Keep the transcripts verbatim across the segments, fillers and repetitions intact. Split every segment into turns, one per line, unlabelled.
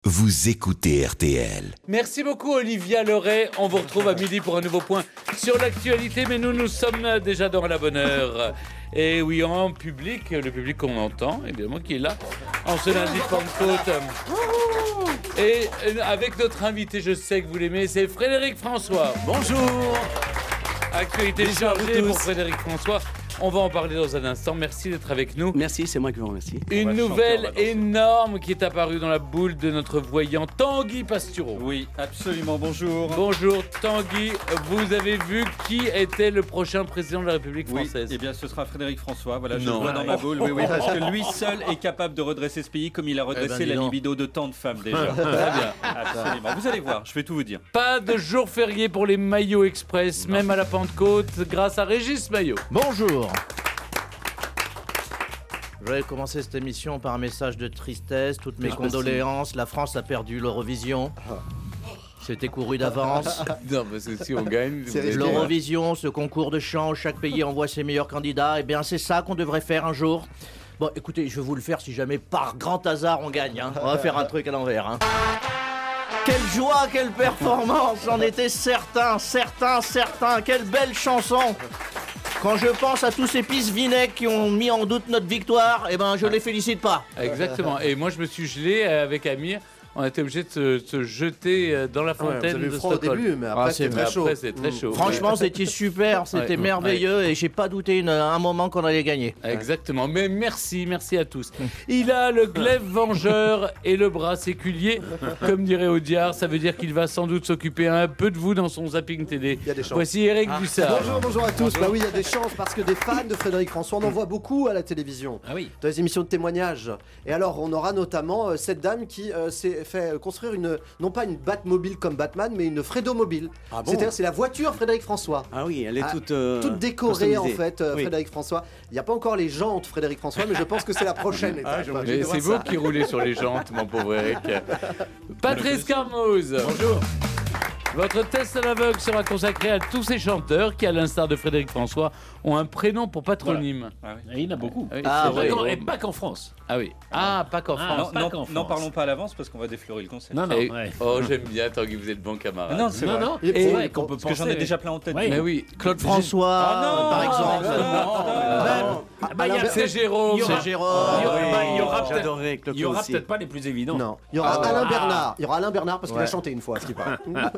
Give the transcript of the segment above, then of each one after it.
Vous écoutez R T L.
Merci beaucoup Olivia Leray. On vous retrouve à midi pour un nouveau point sur l'actualité, mais nous nous sommes déjà dans la bonne heure. Et oui, en public, le public qu'on entend, évidemment, qui est là, en ce lundi de Pentecôte. Et avec notre invité, je sais que vous l'aimez, c'est Frédéric François.
Bonjour.
Actualité chargée pour Frédéric François. On va en parler dans un instant. Merci d'être avec nous.
Merci, c'est moi qui vous remercie.
Une nouvelle énorme qui est apparue dans la boule de notre voyant Tanguy Pastureau.
Oui, absolument. Bonjour.
Bonjour Tanguy. Vous avez vu qui était le prochain président de la République française?
Oui, eh bien ce sera Frédéric François. Voilà, je
Non.
le vois dans ma boule. Oui, oui, parce que lui seul est capable de redresser ce pays comme il a redressé
Eh ben, dis
la
donc.
libido de tant de femmes déjà.
Très bien.
Absolument. Vous allez voir, je vais tout vous dire.
Pas de jour férié pour les Maillots Express, même à la Pentecôte, grâce à Régis Maillot.
Bonjour. Je vais commencer cette émission par un message de tristesse, toutes mes condoléances. La France a perdu l'Eurovision. C'était couru d'avance.
Non, parce que si on gagne, vous êtes-
L'Eurovision, ce concours de chant, chaque pays envoie ses meilleurs candidats. Eh bien, c'est ça qu'on devrait faire un jour. Bon, écoutez, je vais vous le faire si jamais par grand hasard on gagne. Hein. On va faire un truc à l'envers. Hein. Quelle joie, quelle performance! J'en étais certain, certain, certain. Quelle belle chanson! Quand je pense à tous ces pisse vinaigres qui ont mis en doute notre victoire, eh ben je les félicite pas.
Exactement. Et moi, je me suis gelé avec Amir. On a été obligé de se, se jeter dans la fontaine
vous avez eu
de
froid au
Stockholm.
début, mais après
Ah,
c'est
c'est
très
Mais
chaud.
après, c'est très chaud.
Franchement, c'était super, c'était
Ouais.
merveilleux et j'ai pas douté une- un moment qu'on allait gagner.
Exactement, mais merci, merci à tous. Il a le glaive vengeur et le bras séculier, comme dirait Audiard, ça veut dire qu'il va sans doute s'occuper un peu de vous dans son Zapping T D.
Il y a des chances.
Voici Eric Dussard.
Bonjour, bonjour à tous. Bah oui, il y a des chances parce que des fans de Frédéric François, on en voit beaucoup à la télévision.
Ah oui.
Dans les émissions de témoignages. Et alors, on aura notamment euh, cette dame qui euh, s'est fait construire une, non pas une Batmobile comme Batman, mais une Fredo-mobile.
Ah bon?
C'est-à-dire, c'est la voiture Frédéric François.
Ah oui, elle est
Ah,
toute euh,
Toute décorée en
customisée.
fait, euh,
Oui.
Frédéric François. Il n'y a pas encore les jantes Frédéric François, mais je pense que c'est la prochaine étape.
Mais c'est vous qui roulez sur les jantes, mon pauvre Eric. Patrice Carmoz. Bonjour. Votre test à l'aveugle sera consacré à tous ces chanteurs qui, à l'instar de Frédéric François, ont un prénom pour patronyme.
Ah oui.
Et il y en a beaucoup.
Ah oui,
Ah
c'est
oui.
vrai.
Et pas qu'en France.
Ah oui. Ah, pas qu'en
Ah,
France.
pas
Non,
qu'en
non,
France.
n'en parlons pas à l'avance parce qu'on va déflorer le concept.
Non, non.
Et-
ouais.
Oh, j'aime bien, Tanguy, vous êtes bon camarade.
Non, c'est
Non,
vrai.
non.
Et
C'est
pour-
vrai qu'on peut
Parce que j'en ai
penser-
déjà plein en tête.
Ouais.
Mais oui,
Claude François,
Ah non,
par exemple.
Ah bah, il y a
c'est
peut-être-
Jérôme.
il y aura-
C'est Jérôme.
il y aura-
Ah oui,
bah, il y aura peut-être-
j'adorais Claude
Il y aura
aussi.
peut-être pas les plus évidents.
Non, il y aura
Ah.
Alain Bernard. Il y aura Alain Bernard parce qu'il
Ouais.
a chanté une fois, ce qui paraît.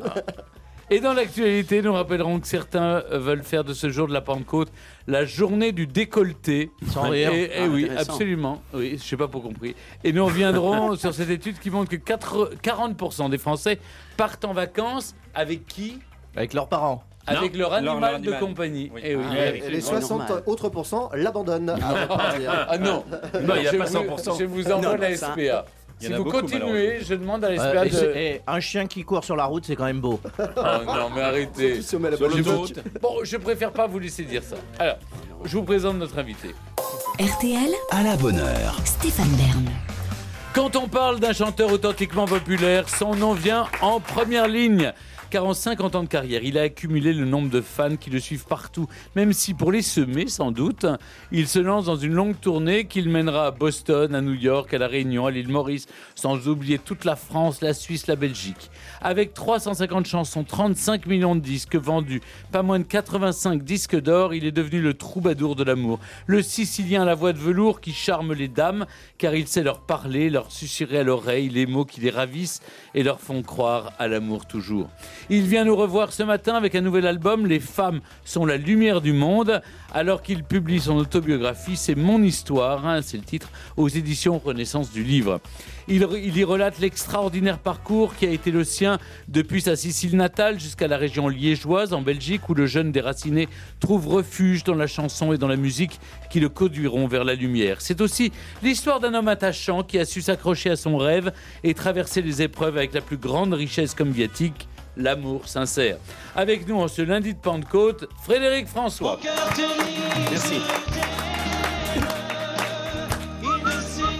Et dans l'actualité, nous rappellerons que certains veulent faire de ce jour de la Pentecôte la journée du décolleté.
Sans rire.
Et, et
Ah,
oui,
intéressant.
absolument. Oui, je sais pas pour compris. Et nous reviendrons sur cette étude qui montre que quatre- quarante pour cent des Français partent en vacances avec qui?
Avec leurs parents.
Avec leur animal,
leur
de
animal.
compagnie.
Oui.
Et oui.
Ah,
Et
oui.
les
c'est
soixante
normal.
autres pourcents l'abandonnent avant de partir.
Ah non,
Non, il y a
je
pas
vous-
cent pour cent.
Je vous envoie
Non,
la
ça-
S P A.
Il y
Si
en a
vous
beaucoup,
continuez, je demande à la S P
Euh,
A
et
de...
c'est- et un chien qui court sur la route, c'est quand même beau.
Oh non, mais arrêtez.
Si on met la
Sur
bonne
l'autoroute.
musique.
Bon, je préfère pas vous laisser dire ça. Alors, je vous présente notre invité.
R T L, à la bonne heure.
Stéphane Bern.
Quand on parle d'un chanteur authentiquement populaire, son nom vient en première ligne. Car en cinquante ans de carrière, il a accumulé le nombre de fans qui le suivent partout. Même si pour les semer, sans doute, il se lance dans une longue tournée qu'il mènera à Boston, à New York, à La Réunion, à l'île Maurice, sans oublier toute la France, la Suisse, la Belgique. Avec trois cent cinquante chansons, trente-cinq millions de disques vendus, pas moins de quatre-vingt-cinq disques d'or, il est devenu le troubadour de l'amour. Le Sicilien à la voix de velours qui charme les dames, car il sait leur parler, leur susurrer à l'oreille les mots qui les ravissent et leur font croire à l'amour toujours. Il vient nous revoir ce matin avec un nouvel album, Les femmes sont la lumière du monde, alors qu'il publie son autobiographie, c'est mon histoire, hein, c'est le titre, aux éditions Renaissance du Livre. Il, il y relate l'extraordinaire parcours qui a été le sien depuis sa Sicile natale jusqu'à la région liégeoise en Belgique où le jeune déraciné trouve refuge dans la chanson et dans la musique qui le conduiront vers la lumière. C'est aussi l'histoire d'un homme attachant qui a su s'accrocher à son rêve et traverser les épreuves avec la plus grande richesse comme viatique, l'amour sincère. Avec nous en ce lundi de Pentecôte, Frédéric François.
Merci.
Ah,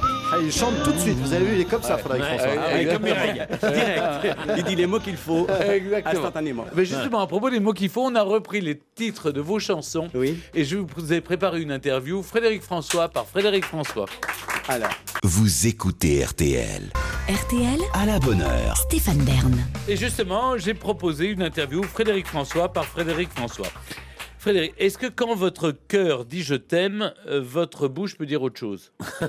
il chante tout de suite. Vous avez vu, il est comme ça, Frédéric
Ouais,
François.
ouais, comme Mireille. Direct. Il dit les mots qu'il faut
Exactement.
instantanément.
Mais justement, à propos des mots qu'il faut, on a repris les titres de vos chansons.
Oui.
Et je vous ai préparé une interview, Frédéric François par Frédéric François.
Alors,
Vous écoutez R T L.
R T L,
À la bonne heure.
Stéphane Bern.
Et justement, j'ai proposé une interview Frédéric François par Frédéric François. Frédéric, est-ce que quand votre cœur dit je t'aime, euh, votre bouche peut dire autre chose?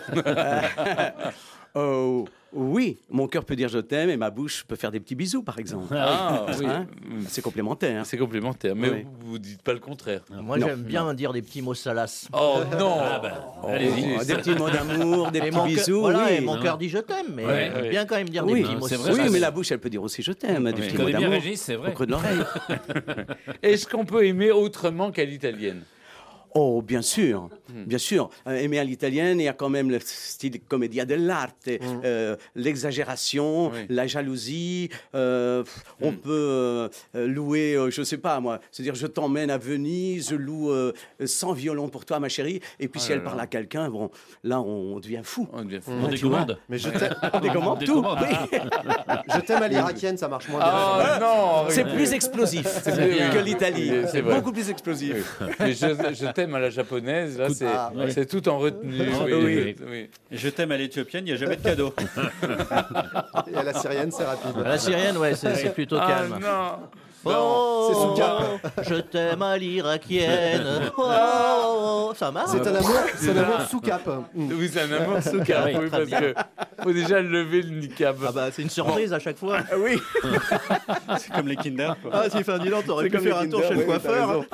oh, oui, mon cœur peut dire je t'aime et ma bouche peut faire des petits bisous, par exemple.
Ah oui,
Hein c'est complémentaire.
c'est complémentaire, mais
Oui.
vous, vous dites pas le contraire.
Moi,
Non,
j'aime bien dire des petits mots salaces.
Oh non.
Oh, des petits mots d'amour, des
Et
petits
mon cœur-
bisous.
voilà,
oui.
et mon cœur dit je t'aime, mais
Ouais,
j'aime
ouais.
bien quand même dire
Oui,
des petits mots
c'est
salaces.
vrai, oui, mais la bouche, elle peut dire aussi je t'aime, des
Oui.
petits
Tu
mots
connais bien
d'amour
Régis, c'est vrai.
au creux de l'oreille.
Est-ce qu'on peut aimer autrement qu'à l'italienne?
Oh, bien sûr, bien sûr. Euh, aimer à l'italienne, il y a quand même le style commedia dell'arte, euh, l'exagération,
Oui.
la jalousie. euh, pff, On peut euh, louer, euh, je sais pas moi, c'est-à-dire je t'emmène à Venise, je loue euh, cent violons pour toi, ma chérie. Et puis
Oh
si
là
elle
là.
parle à quelqu'un, bon, là on devient fou.
On devient fou.
On
Ouais, tu vois.
décommande.
Mais je t'aime,
On décommande
On
tout.
décommande.
Oui.
je t'aime à l'irakienne, ça marche moins bien.
Ah non.
C'est plus explosif
bien.
que l'Italie.
C'est
C'est
vrai.
beaucoup plus explosif.
Mais je, je t'aime à la japonaise, là c'est
Ah, ouais.
c'est tout en retenue.
Ah,
oui,
oui.
oui, oui.
Je t'aime à l'éthiopienne, il n'y a jamais de cadeau.
Et à la syrienne, c'est rapide.
La syrienne, ouais, c'est c'est plutôt
Ah
calme.
non.
Oh,
c'est Souka.
je t'aime à l'irakienne. Oh, oh, oh, ça marche.
C'est un amour, c'est un amour sous cap. Mm.
Oui, c'est un amour sous cap,
Oui,
oui, parce que faut déjà lever le niqab.
Ah bah, c'est une surprise à chaque fois.
Ah oui.
C'est comme les Kinder. Quoi.
Ah, si Ferdinand, t'aurais
C'est
pu
comme
faire
les
un tour
Kinder,
chez le
oui, t'as
coiffeur.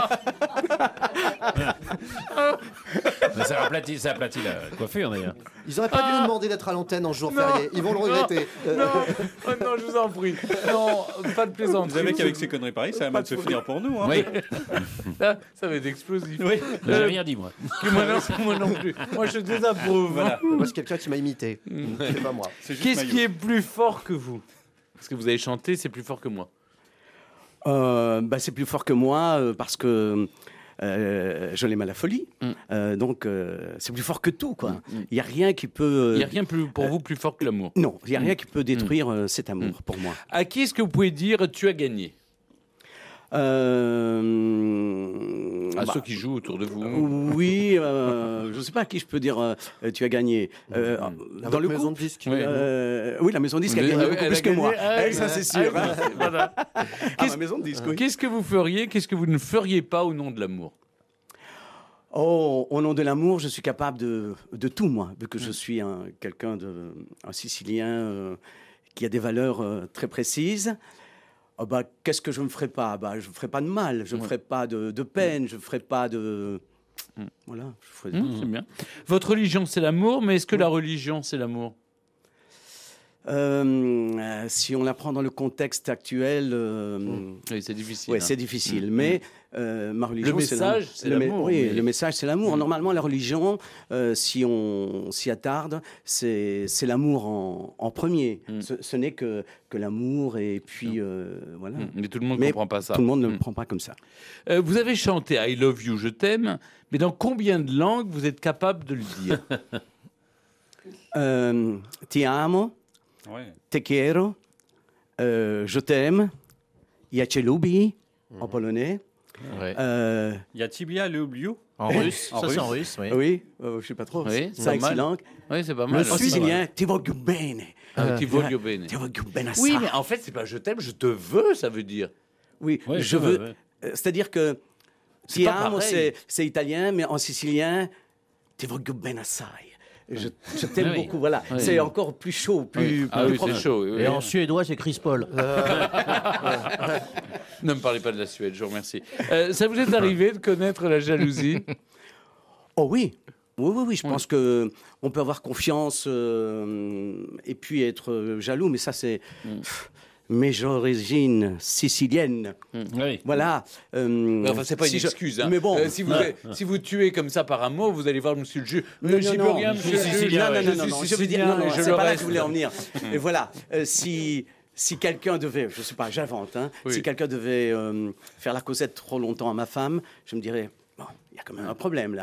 raison.
Mais ça aplatit, ça aplatit la coiffure d'ailleurs.
Ils auraient pas dû nous demander d'être à l'antenne en jour férié. Ils vont le regretter. Euh,
Non, oh non, je vous en prie. Non, pas de plaisanterie.
Vous savez qu'avec ces conneries pareiles, ça va mal se finir pour nous. Hein.
Oui,
Là, ça va être explosif.
Oui.
j'ai rien dit moi.
Que moi, non, moi non plus. Moi, je désapprouve.
Voilà.
Moi, c'est quelqu'un qui m'a imité. C'est pas moi.
C'est juste
Qu'est-ce
Maillot.
qui est plus fort que vous? Parce que vous avez chanté, c'est plus fort que moi.
Euh, bah, c'est plus fort que moi euh, parce que euh, je l'aime à la folie.
Mm.
Euh, donc, euh, c'est plus fort que tout, quoi. Il n'y a rien qui peut...
Il n'y a rien plus, pour vous plus fort que l'amour.
Non, il n'y a rien qui peut détruire euh, cet amour,
Mm.
pour moi.
À qui est-ce que vous pouvez dire tu as gagné?
Euh,
À
bah,
ceux qui jouent autour de vous.
Oui, euh, je ne sais pas à qui je peux dire euh, tu as gagné. Euh,
À
dans
votre
le
maison
couple,
de disques.
Oui.
euh, oui, la maison de disque a
Oui,
gagné
ah oui,
beaucoup
elle
plus
a
que moi.
gagné. Ah oui,
ça, c'est sûr.
ah
hein.
oui, voilà.
Ah,
Qu'est-ce-
ma maison de disque, oui.
Qu'est-ce que vous feriez, qu'est-ce que vous ne feriez pas au nom de l'amour?
Oh, au nom de l'amour, je suis capable de, de tout, moi, vu que
Mm.
je suis un, quelqu'un de, un Sicilien euh, qui a des valeurs euh, très précises. Oh, bah, qu'est-ce que je ne me ferai pas? Bah, je ne ferai pas de mal, je ne
Ouais.
ferai pas de, de peine, je ne ferai pas de...
Mm.
Voilà. Je ferai-
Hum, c'est bien. Votre religion, c'est l'amour, mais est-ce que la religion, c'est l'amour?
Euh, euh, si on la prend dans le contexte actuel, euh,
Oui, c'est difficile.
ouais,
hein.
c'est difficile.
Mm.
Mais euh, ma religion,
Le
c'est
message,
l'amour.
c'est
Le me-
l'amour,
Oui,
mais-
le message, c'est l'amour.
Mm.
Normalement, la religion, euh, si on s'y attarde, c'est c'est l'amour en, en premier.
Mm.
Ce, ce n'est que, que l'amour et puis euh, voilà.
Hum, Mais tout le monde ne
Mais
comprend pas ça.
Tout le monde ne
Hum.
le prend pas comme ça.
Euh, vous avez chanté I Love You, je t'aime, mais dans combien de langues vous êtes capable de le dire?
Euh, ti amo,
Ouais.
te quiero, euh, je t'aime, ja cię lubię, en polonais.
Ouais.
Euh,
Il y a Tibia Lubliu.
En russe,
En
ça
russe.
c'est en russe, oui.
oui, euh, je sais pas trop.
Oui, c'est
Cinq,
pas
six
mal.
langues.
Oui, c'est pas
Le
mal.
en sicilien, ti voglio bene.
Ah, ti voglio
Ti
bene.
voglio bene
Oui,
assai.
mais en fait, c'est pas je t'aime, je te veux, ça veut dire.
Oui,
Ouais,
je
ça
veux.
va, ouais.
euh, C'est-à-dire que
C'est
ti
pas
amo,
pareil.
c'est c'est italien, mais en sicilien, ti voglio bene assai. Je, je t'aime
Ah oui.
beaucoup, voilà.
Oui.
C'est encore plus chaud, plus,
Ah
plus
oui,
profond.
c'est chaud. oui, oui.
Et en suédois, c'est Chris Paul.
Ne me parlez pas de la Suède, je vous remercie. Euh, ça vous est arrivé de connaître la jalousie?
Oh oui. Oui, oui, oui, je
Oui.
pense que on peut avoir confiance euh, et puis être euh, jaloux, mais ça c'est
Mm.
pff, mes origines siciliennes.
Oui.
Voilà. euh,
Mais enfin, c'est pas
si
une
je-
excuse. Hein.
Mais bon.
Euh, si, vous, si vous tuez comme ça par amour, vous allez voir monsieur le juge.
Non,
Mais j'y
non,
peux
non,
rien,
je
monsieur le
suis
juge.
sicilien,
Je
non, non, non,
suis
non, je veux dire,
sicilien
non, non,
et je
c'est
le
pas là que
reste.
je voulais en venir. Et voilà, euh, si si quelqu'un devait, je sais pas, j'invente, hein,
Oui.
si quelqu'un devait euh, faire la causette trop longtemps à ma femme, je me dirais, bon, il y a quand même un problème là.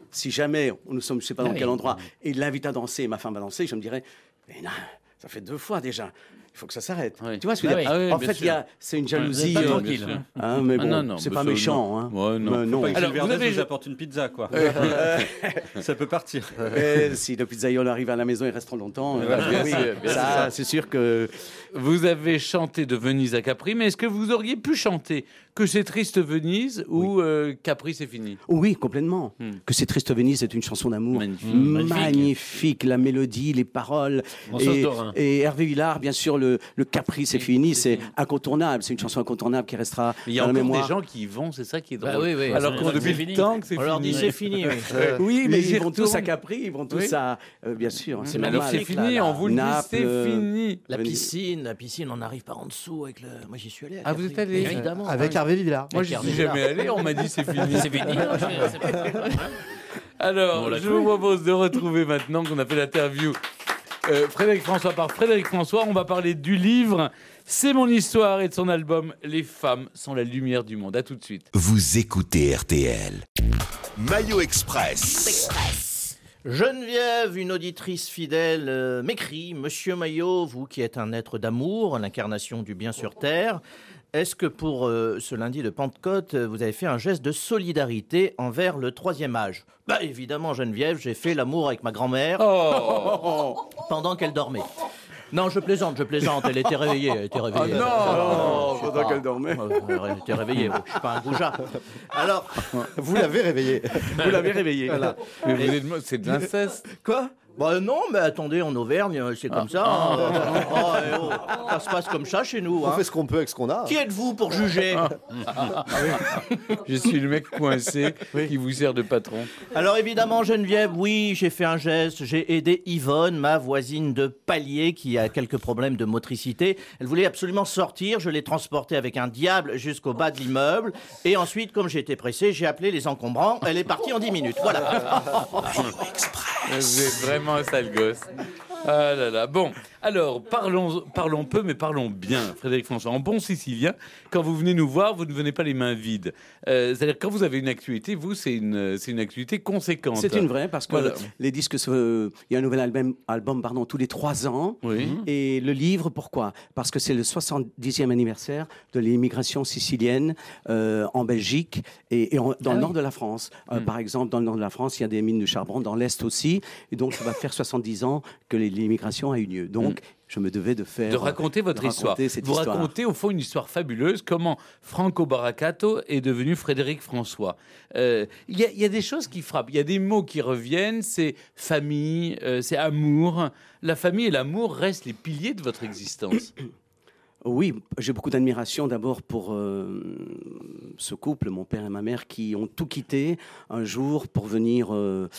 si jamais nous sommes, je sais pas dans
Ah
quel
oui.
endroit, et il l'invite à danser, et ma femme va danser, je me dirais, mais non, ça fait deux fois déjà. Il faut que ça s'arrête.
Oui.
Tu vois ce que je veux
Ah
dire
oui. Ah oui,
En
bien
fait,
sûr.
il y a, c'est une jalousie.
Vous êtes pas
euh,
tranquille.
bien sûr.
hein, mais
Ah
bon,
non, non,
c'est
mais
pas
ça,
méchant.
non.
Hein.
Ouais, non.
Mais non.
Pas que
Alors,
Gilles
vous
Verdez
avez-
vous apporte une pizza, quoi. Ça peut partir.
Mais si le pizzaïolo arrive à la maison, il reste trop longtemps.
Ouais, bien
oui,
sûr, bien
ça, c'est sûr que.
Vous avez chanté de Venise à Capri, mais est-ce que vous auriez pu chanter que c'est triste Venise ou euh, Capri c'est fini?
Oui, complètement.
Hmm.
Que c'est triste Venise est une chanson d'amour
Magnifique.
magnifique.
Magnifique.
La mélodie, les paroles.
François
Et,
Dorin.
et Hervé Villard, bien sûr, le, le Capri c'est
Oui,
fini,
c'est
c'est
fini.
incontournable. C'est une chanson incontournable qui restera
Il y a
dans la
encore
mémoire.
des gens qui y vont, c'est ça qui est drôle.
Bah oui, oui,
Alors
c'est
qu'on
vrai que
depuis
c'est
le
fini.
temps que c'est
On leur
fini.
dit c'est fini, oui.
Oui, mais
Mais
ils
j'y
vont tous
retourne.
à Capri, ils vont tous
Oui.
à. euh, bien sûr, c'est
Alors
normal.
c'est
magnifique,
fini,
là,
on vous le dit,
Naples,
c'est
euh,
fini.
La
Venise.
piscine, la piscine, on arrive par en dessous avec le. Moi j'y suis allé. à
Ah, vous
Capri.
êtes allé
Évidemment.
Avec Hervé Villard.
Moi,
Avec
je
Hervé
suis jamais
Villard.
allé, on m'a dit c'est fini.
C'est fini. hein, je- c'est pas-
Alors,
On l'a
je
cru.
vous propose de retrouver maintenant qu'on a fait l'interview euh, Frédéric François par Frédéric François. On va parler du livre C'est mon histoire et de son album Les femmes sont la lumière du monde. À tout de suite.
Vous écoutez R T L. Maillot Express.
Geneviève, une auditrice fidèle, euh, m'écrit: Monsieur Maillot, vous qui êtes un être d'amour, l'incarnation du bien sur terre, est-ce que pour euh, ce lundi de Pentecôte, euh, vous avez fait un geste de solidarité envers le troisième âge? Bah évidemment, Geneviève, j'ai fait l'amour avec ma grand-mère
Oh
pendant qu'elle dormait. Non, je plaisante, je plaisante. Elle était réveillée, elle était réveillée.
non
Euh, je sais
pendant
pas.
qu'elle dormait.
Euh, Elle était réveillée. Je suis pas un goujat. Alors,
Vous l'avez réveillé.
Vous l'avez réveillé.
Voilà.
Mais vous êtes mo- c'est de l'inceste.
quoi? Bah non, mais attendez, en Auvergne, c'est comme ça. hein. Oh, eh oh, ça se passe comme ça chez nous.
On
hein.
fait ce qu'on peut avec ce qu'on a.
Qui êtes-vous pour juger?
Je suis le mec coincé qui vous sert de patron.
Alors évidemment, Geneviève, oui, j'ai fait un geste. J'ai aidé Yvonne, ma voisine de palier, qui a quelques problèmes de motricité. Elle voulait absolument sortir. Je l'ai transportée avec un diable jusqu'au bas de l'immeuble. Et ensuite, comme j'étais pressé, j'ai appelé les encombrants. Elle est partie en dix minutes. Voilà.
Vous êtes vraiment un sale gosse. Ah là là. Bon, alors, parlons, parlons peu, mais parlons bien, Frédéric François. En bon sicilien, quand vous venez nous voir, vous ne venez pas les mains vides. Euh, c'est-à-dire, quand vous avez une actualité, vous, c'est une, c'est une actualité conséquente.
C'est une vraie parce que
Voilà.
les disques, se- il y a un nouvel album, album pardon, tous les trois ans.
Oui.
Et le livre, pourquoi? Parce que c'est le soixante-dixième anniversaire de l'immigration sicilienne euh, en Belgique et, et en- dans
Ah
le
oui.
nord de la France. Euh, Par exemple, dans le nord de la France, il y a des mines de charbon, dans l'est aussi. Et donc, ça va faire soixante-dix ans que les- l'immigration a eu lieu. Donc, je me devais de faire...
De raconter votre
de
histoire.
raconter cette
Vous
histoire.
racontez au fond une histoire fabuleuse, comment Franco Baracato est devenu Frédéric François. Euh, Il y, a- il y a des choses qui frappent, il y a des mots qui reviennent, c'est famille, euh, c'est amour. La famille et l'amour restent les piliers de votre existence.
Oui, j'ai beaucoup d'admiration d'abord pour euh, ce couple, mon père et ma mère, qui ont tout quitté un jour pour venir euh,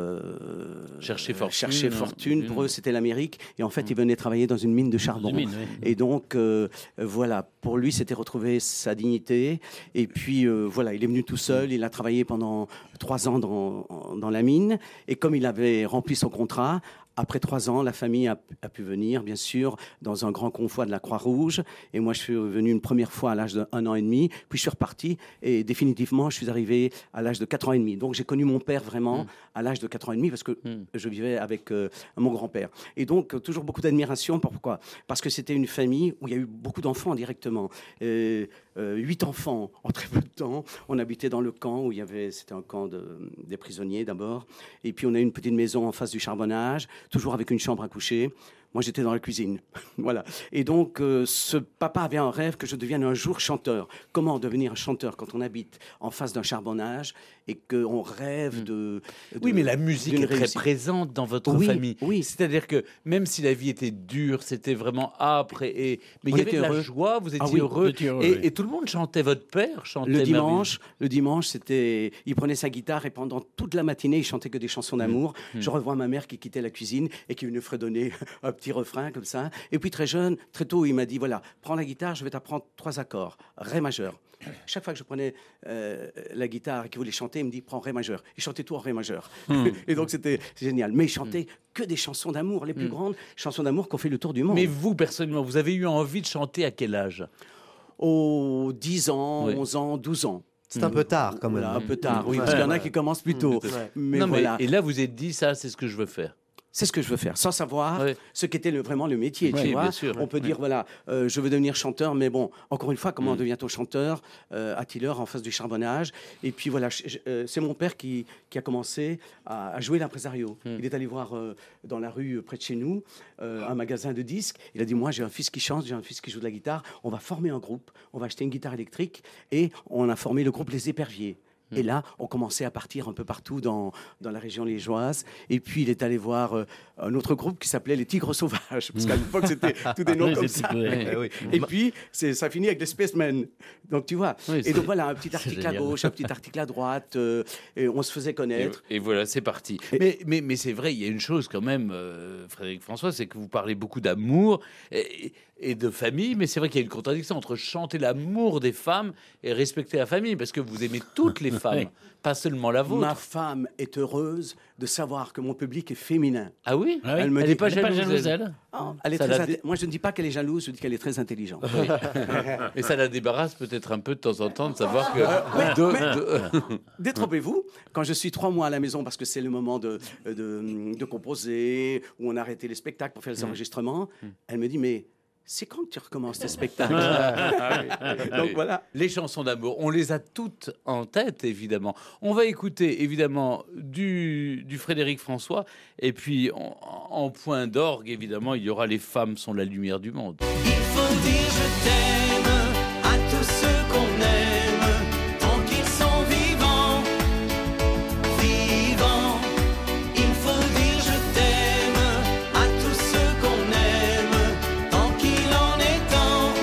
euh,
Chercher fortune.
chercher fortune.
Une-
Pour eux, c'était l'Amérique. Et en fait, ils venaient travailler dans une mine de charbon.
Une mine, oui.
Et donc, euh, euh, voilà, pour lui, c'était retrouver sa dignité. Et puis, euh, voilà, il est venu tout seul. Il a travaillé pendant trois ans dans, dans la mine. Et comme il avait rempli son contrat, après trois ans, la famille a, a pu venir, bien sûr, dans un grand convoi de la Croix-Rouge. Et moi, je suis venu une première fois à l'âge d'un an et demi. Puis je suis reparti. Et définitivement, je suis arrivé à l'âge de quatre ans et demi. Donc, j'ai connu mon père vraiment à l'âge de quatre ans et demi parce que
Mm.
je vivais avec euh, mon grand-père. Et donc, euh, toujours beaucoup d'admiration. Pourquoi? Parce que c'était une famille où il y a eu beaucoup d'enfants directement. Euh, euh, Huit enfants en très peu de temps. On habitait dans le camp où il y avait, c'était un camp de, des prisonniers d'abord. Et puis, on a une petite maison en face du charbonnage, toujours avec une chambre à coucher. Moi, j'étais dans la cuisine. Voilà. Et donc, euh, ce papa avait un rêve que je devienne un jour chanteur. Comment devenir un chanteur quand on habite en face d'un charbonnage et qu'on rêve de, de-
Oui, mais la musique
d'une
est très
réussite.
présente dans votre
Oui,
famille.
oui.
C'est-à-dire que même si la vie était dure, c'était vraiment âpre, et, et- mais il
On
y avait
était
de la
heureux.
joie, vous étiez
Ah oui,
heureux.
vous étiez heureux,
et,
oui.
et tout le monde chantait. Votre père chantait
Le
merveilleux.
dimanche, le dimanche, c'était, il prenait sa guitare et pendant toute la matinée, il chantait que des chansons d'amour. Je revois ma mère qui quittait la cuisine et qui venait fredonner un petit refrain comme ça. Et puis très jeune, très tôt, il m'a dit voilà, prends la guitare, je vais t'apprendre trois accords, ré majeur. Chaque fois que je prenais euh, la guitare et qu'il voulait chanter, il me dit prends ré majeur. Il chantait tout en ré majeur. Et donc c'était génial. Mais il chantait que des chansons d'amour, les plus grandes chansons d'amour qui ont fait le tour du monde.
Mais vous, personnellement, vous avez eu envie de chanter à quel âge?
Aux dix ans,
Oui.
onze ans, douze ans.
C'est un peu tard, quand même.
Voilà, un peu tard, oui,
Ouais,
parce qu'il y en a
ouais.
qui commencent plus tôt.
Ouais.
Mais
non, mais,
voilà.
et là, vous êtes dit, ça, c'est ce que je veux faire.
C'est ce que je veux faire, sans savoir
Ouais.
ce qu'était le- vraiment le métier.
Oui,
tu vois.
bien sûr.
On peut
Oui.
dire, voilà, euh, je veux devenir chanteur, mais bon, encore une fois, comment
Mm.
devient-on chanteur euh, à Tilleur, en face du charbonnage? Et puis voilà, je- je- euh, c'est mon père qui, qui a commencé à, à jouer l'impresario.
Mm.
Il est allé voir euh, dans la rue euh, près de chez nous euh, un magasin de disques. Il a dit, moi, j'ai un fils qui chante, j'ai un fils qui joue de la guitare. On va former un groupe, on va acheter une guitare électrique. Et on a formé le groupe Les Éperviers. Et là, on commençait à partir un peu partout dans, dans la région liégeoise. Et puis, il est allé voir euh, un autre groupe qui s'appelait Les Tigres Sauvages. Parce qu'à l'époque, c'était tous des noms
Oui,
comme
c'est-
ça.
oui.
Et puis, c'est, ça finit avec les Spacemen. Donc, tu vois.
Oui,
et
c'est-
donc, voilà, un petit article à
génial.
gauche, un petit article à droite. euh, et on se faisait
Et,
connaître.
et voilà, c'est parti. Mais, mais, mais c'est vrai, il y a une chose quand même, euh, Frédéric François, c'est que vous parlez beaucoup d'amour et, et de famille, mais c'est vrai qu'il y a une contradiction entre chanter l'amour des femmes et respecter la famille, parce que vous aimez toutes les femmes,
Oui.
pas seulement la vôtre.
Ma femme est heureuse de savoir que mon public est féminin.
Ah oui,
Ah oui.
Elle me
Elle
dit-
n'est pas jalouse, elle.
elle.
Ah, elle est
Ça
très
l'a
inté-
dé-
Moi, je ne dis pas qu'elle est jalouse, je dis qu'elle est très intelligente.
Et ça la débarrasse peut-être un peu de temps en temps de savoir que... de- de-
Détrompez-vous, quand je suis trois mois à la maison, parce que c'est le moment de, de, de composer, où on a arrêté les spectacles pour faire les enregistrements, elle me dit, mais c'est quand que tu recommences tes spectacles? Donc
Oui.
voilà.
Les chansons d'amour, on les a toutes en tête, évidemment. On va écouter, évidemment, du, du Frédéric François. Et puis, en, en point d'orgue, évidemment, il y aura Les femmes sont la lumière du monde.
Il faut dire je t'aime à tous ceux qu'on aime, tant qu'ils sont vivants, vivants. Il faut dire je t'aime à tous ceux qu'on aime, tant qu'il en est temps,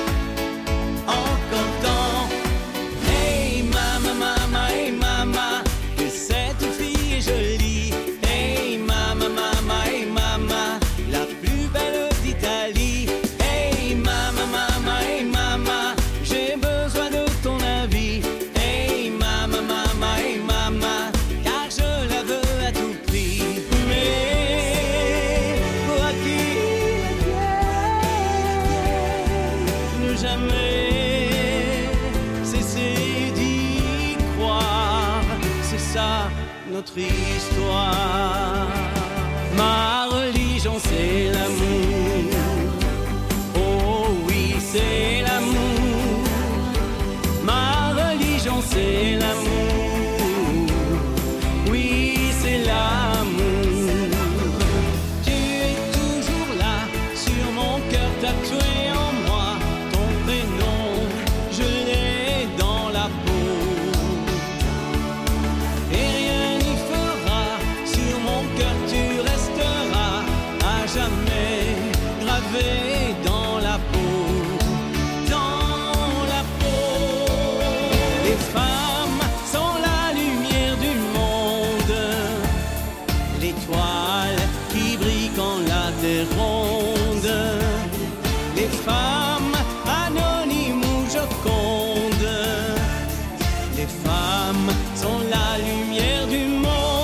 encore temps. Hey mama, mama, hey mama, que cette fille est jolie. Hey mama, mama, hey mama, la plus belle d'Italie. Hey mama, mama, hey mama, j'ai besoin de ton avis. Hey mama, mama, hey mama, car je la veux à tout prix. Mais quoi qu'il advienne, ne jamais cesser d'y croire. C'est ça notre histoire. Ma religion c'est l'amour. Oh oui, c'est l'amour. Ma religion, c'est l'amour. Oui, c'est l'amour. Tu es toujours là, sur mon cœur tatoué en moi. Ton prénom, je l'ai dans la peau. Et rien n'y fera, sur mon cœur tu resteras à jamais gravé dans la peau, dans la peau. Les femmes sont la lumière du monde, l'étoile qui brille quand la terre ronde. Les femmes anonymes ou jocondes, les femmes sont la lumière du monde.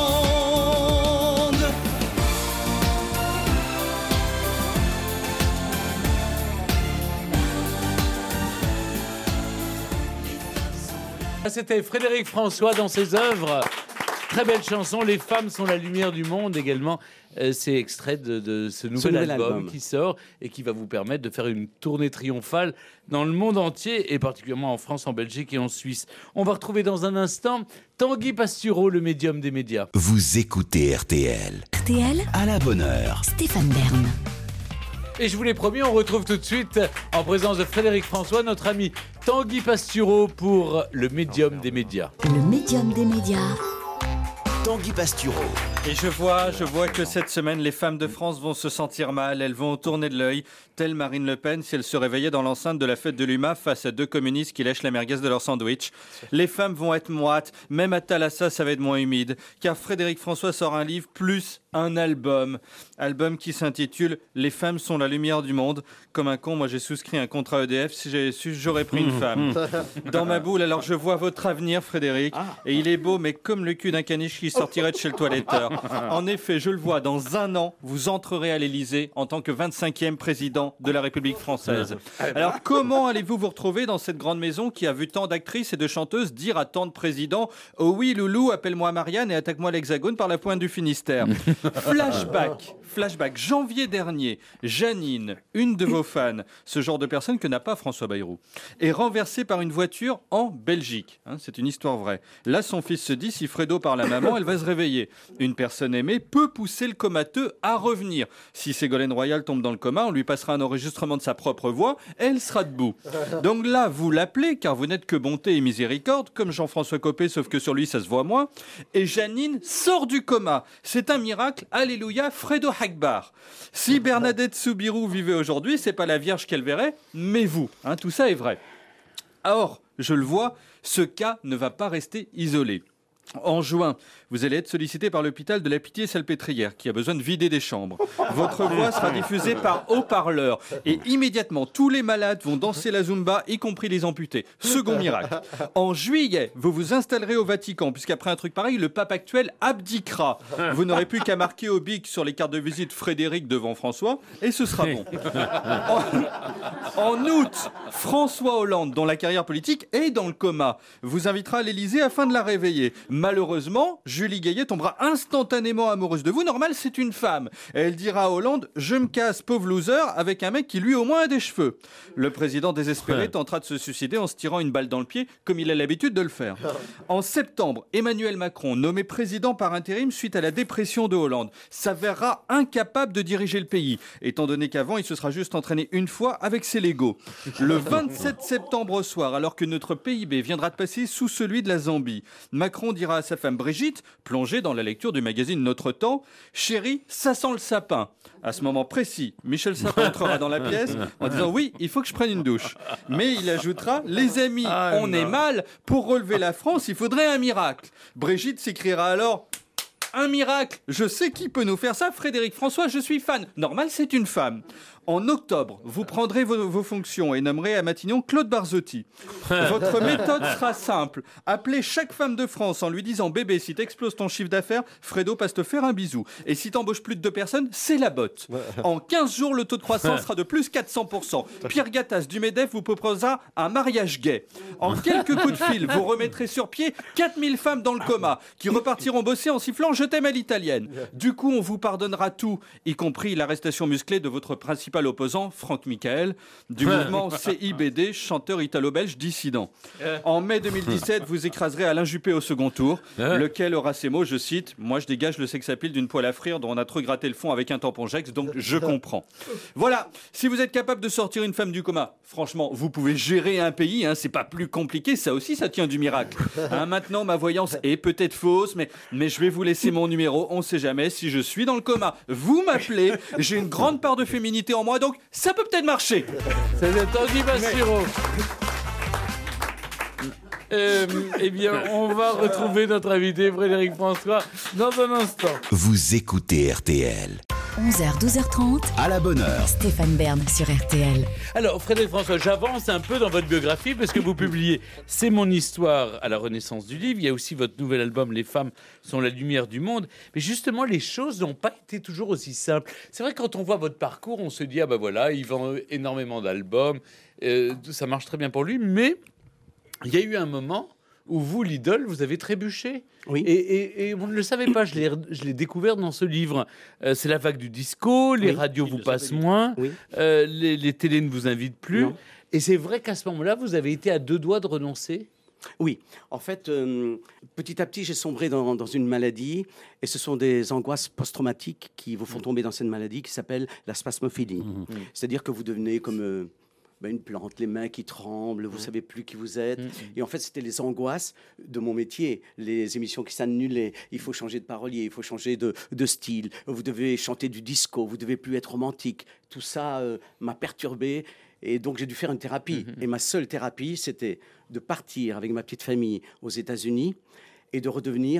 C'était Frédéric François dans ses œuvres. Très belle chanson, Les femmes sont la lumière du monde également. Euh, c'est extrait de, de ce nouvel,
nouvel
album,
album.
qui sort et qui va vous permettre de faire une tournée triomphale dans le monde entier et particulièrement en France, en Belgique et en Suisse. On va retrouver dans un instant Tanguy Pastureau, le médium des médias.
Vous écoutez R T L.
R T L,
À la bonne heure.
Stéphane Bern.
Et je vous l'ai promis, on retrouve tout de suite, en présence de Frédéric François, notre ami Tanguy Pastureau pour le médium des médias.
Le médium des médias.
Tanguy Pastureau.
Et je vois, je vois que cette semaine, les femmes de France vont se sentir mal. Elles vont tourner de l'œil, telle Marine Le Pen si elle se réveillait dans l'enceinte de la fête de l'U M A face à deux communistes qui lèchent la merguez de leur sandwich. Les femmes vont être moites, même à Thalassa, ça va être moins humide. Car Frédéric François sort un livre plus un album. Album qui s'intitule « Les femmes sont la lumière du monde ». Comme un con, moi j'ai souscrit un contrat E D F. Si j'avais su, j'aurais pris une femme. Dans ma boule, alors je vois votre avenir, Frédéric. Et il est beau, mais comme le cul d'un caniche qui sortirait de chez le toiletteur. En effet, je le vois, dans un an, vous entrerez à l'Élysée en tant que vingt-cinquième président de la République française. Alors comment allez-vous vous retrouver dans cette grande maison qui a vu tant d'actrices et de chanteuses dire à tant de présidents « Oh oui, loulou, appelle-moi Marianne et attaque-moi l'Hexagone par la pointe du Finistère ». Flashback, flashback, janvier dernier, Janine, une de vos fans, ce genre de personne que n'a pas François Bayrou, est renversée par une voiture en Belgique. Hein, c'est une histoire vraie. Là, son fils se dit, si Fredo parle à maman, elle va se réveiller. Une personne aimée peut pousser le comateux à revenir. Si Ségolène Royal tombe dans le coma, on lui passera un enregistrement de sa propre voix, elle sera debout. Donc là, vous l'appelez, car vous n'êtes que bonté et miséricorde, comme Jean-François Copé, sauf que sur lui, ça se voit moins. Et Janine sort du coma. C'est un miracle. Alléluia, Fredo Akbar. Si Bernadette Soubirous vivait aujourd'hui, c'est pas la Vierge qu'elle verrait, mais vous. Hein, tout ça est vrai. Or, je le vois, ce cas ne va pas rester isolé. En juin, vous allez être sollicité par l'hôpital de la Pitié-Salpêtrière qui a besoin de vider des chambres. Votre voix sera diffusée par haut-parleur et immédiatement tous les malades vont danser la Zumba, y compris les amputés. Second miracle. En juillet, vous vous installerez au Vatican puisqu'après un truc pareil, le pape actuel abdiquera. Vous n'aurez plus qu'à marquer au bic sur les cartes de visite Frédéric devant François et ce sera bon. En, en août, François Hollande, dont la carrière politique est dans le coma, vous invitera à l'Élysée afin de la réveiller. Malheureusement, Julie Gaillet tombera instantanément amoureuse de vous. Normal, c'est une femme. Et elle dira à Hollande, je me casse, pauvre loser, avec un mec qui lui au moins a des cheveux. Le président désespéré tentera de se suicider en se tirant une balle dans le pied, comme il a l'habitude de le faire. En septembre, Emmanuel Macron, nommé président par intérim suite à la dépression de Hollande, s'avérera incapable de diriger le pays, étant donné qu'avant, il se sera juste entraîné une fois avec ses Legos. Le vingt-sept septembre au soir, alors que notre P I B viendra de passer sous celui de la Zambie, Macron dira à sa femme Brigitte, plongée dans la lecture du magazine Notre Temps, « Chérie, ça sent le sapin ». À ce moment précis, Michel Sapin entrera dans la pièce en disant « Oui, il faut que je prenne une douche ». Mais il ajoutera « Les amis,
Ah,
on
non.
est mal. Pour relever la France, il faudrait un miracle ». Brigitte s'écriera alors « Un miracle, je sais qui peut nous faire ça, Frédéric François, je suis fan. Normal, c'est une femme. » En octobre, vous prendrez vos, vos fonctions et nommerez à Matignon Claude Barzotti. Votre méthode sera simple. Appelez chaque femme de France en lui disant « Bébé, si t'exploses ton chiffre d'affaires, Fredo passe te faire un bisou. Et si t'embauches plus de deux personnes, c'est la botte. » En quinze jours, le taux de croissance sera de plus quatre cents pour cent. Pierre Gattaz du MEDEF vous proposera un mariage gay. En quelques coups de fil, vous remettrez sur pied quatre mille femmes dans le coma qui repartiront bosser en sifflant « Je t'aime à l'italienne ». Du coup, on vous pardonnera tout, y compris l'arrestation musclée de votre principal opposant, Franck Michael, du mouvement C I B D, chanteur italo-belge dissident. En mai deux mille dix-sept, vous écraserez Alain Juppé au second tour, lequel aura ces mots, je cite, « Moi je dégage le sex-appeal d'une poêle à frire dont on a trop gratté le fond avec un tampon Jex, donc je comprends. » Voilà, si vous êtes capable de sortir une femme du coma, franchement, vous pouvez gérer un pays, hein, c'est pas plus compliqué, ça aussi ça tient du miracle. Hein, maintenant, ma voyance est peut-être fausse, mais, mais je vais vous laisser mon numéro, on sait jamais, si je suis dans le coma, vous m'appelez, j'ai une grande part de féminité en moi, donc ça peut peut-être marcher.
C'était Tanguy Bassiro. Euh, eh bien, on va retrouver notre invité Frédéric François dans un instant.
Vous écoutez R T L.
onze heures douze heures trente,
À la bonne heure.
Stéphane Bern sur R T L.
Alors, Frédéric François, j'avance un peu dans votre biographie parce que vous publiez C'est mon histoire à la Renaissance du livre. Il y a aussi votre nouvel album Les femmes sont la lumière du monde. Mais justement, les choses n'ont pas été toujours aussi simples. C'est vrai que quand on voit votre parcours, on se dit, ah ben voilà, il vend énormément d'albums, euh, ça marche très bien pour lui. Mais il y a eu un moment où vous, l'idole, vous avez trébuché.
Oui.
Et, et, et on ne le savait pas, je l'ai, je l'ai découvert dans ce livre. Euh, c'est la vague du disco, les
Oui,
radios
il
vous
le
passent
savait, lui.
moins,
Oui.
euh, les, les télés ne vous invitent plus.
Non.
Et c'est vrai qu'à ce moment-là, vous avez été à deux doigts de renoncer.
Oui, en fait, euh, petit à petit, j'ai sombré dans, dans une maladie, et ce sont des angoisses post-traumatiques qui vous font tomber dans cette maladie qui s'appelle la spasmophilie.
Mmh.
C'est-à-dire que vous devenez comme euh, ben, une plante, les mains qui tremblent, vous
Mmh.
savez plus qui vous êtes.
Mmh.
Et en fait, c'était les angoisses de mon métier, les émissions qui s'annulaient. Il faut changer de parolier, il faut changer de, de style. Vous devez chanter du disco, vous devez plus être romantique. Tout ça euh, m'a perturbé. Et donc, j'ai dû faire une thérapie.
Mmh.
Et ma seule thérapie, c'était de partir avec ma petite famille aux États-Unis et de redevenir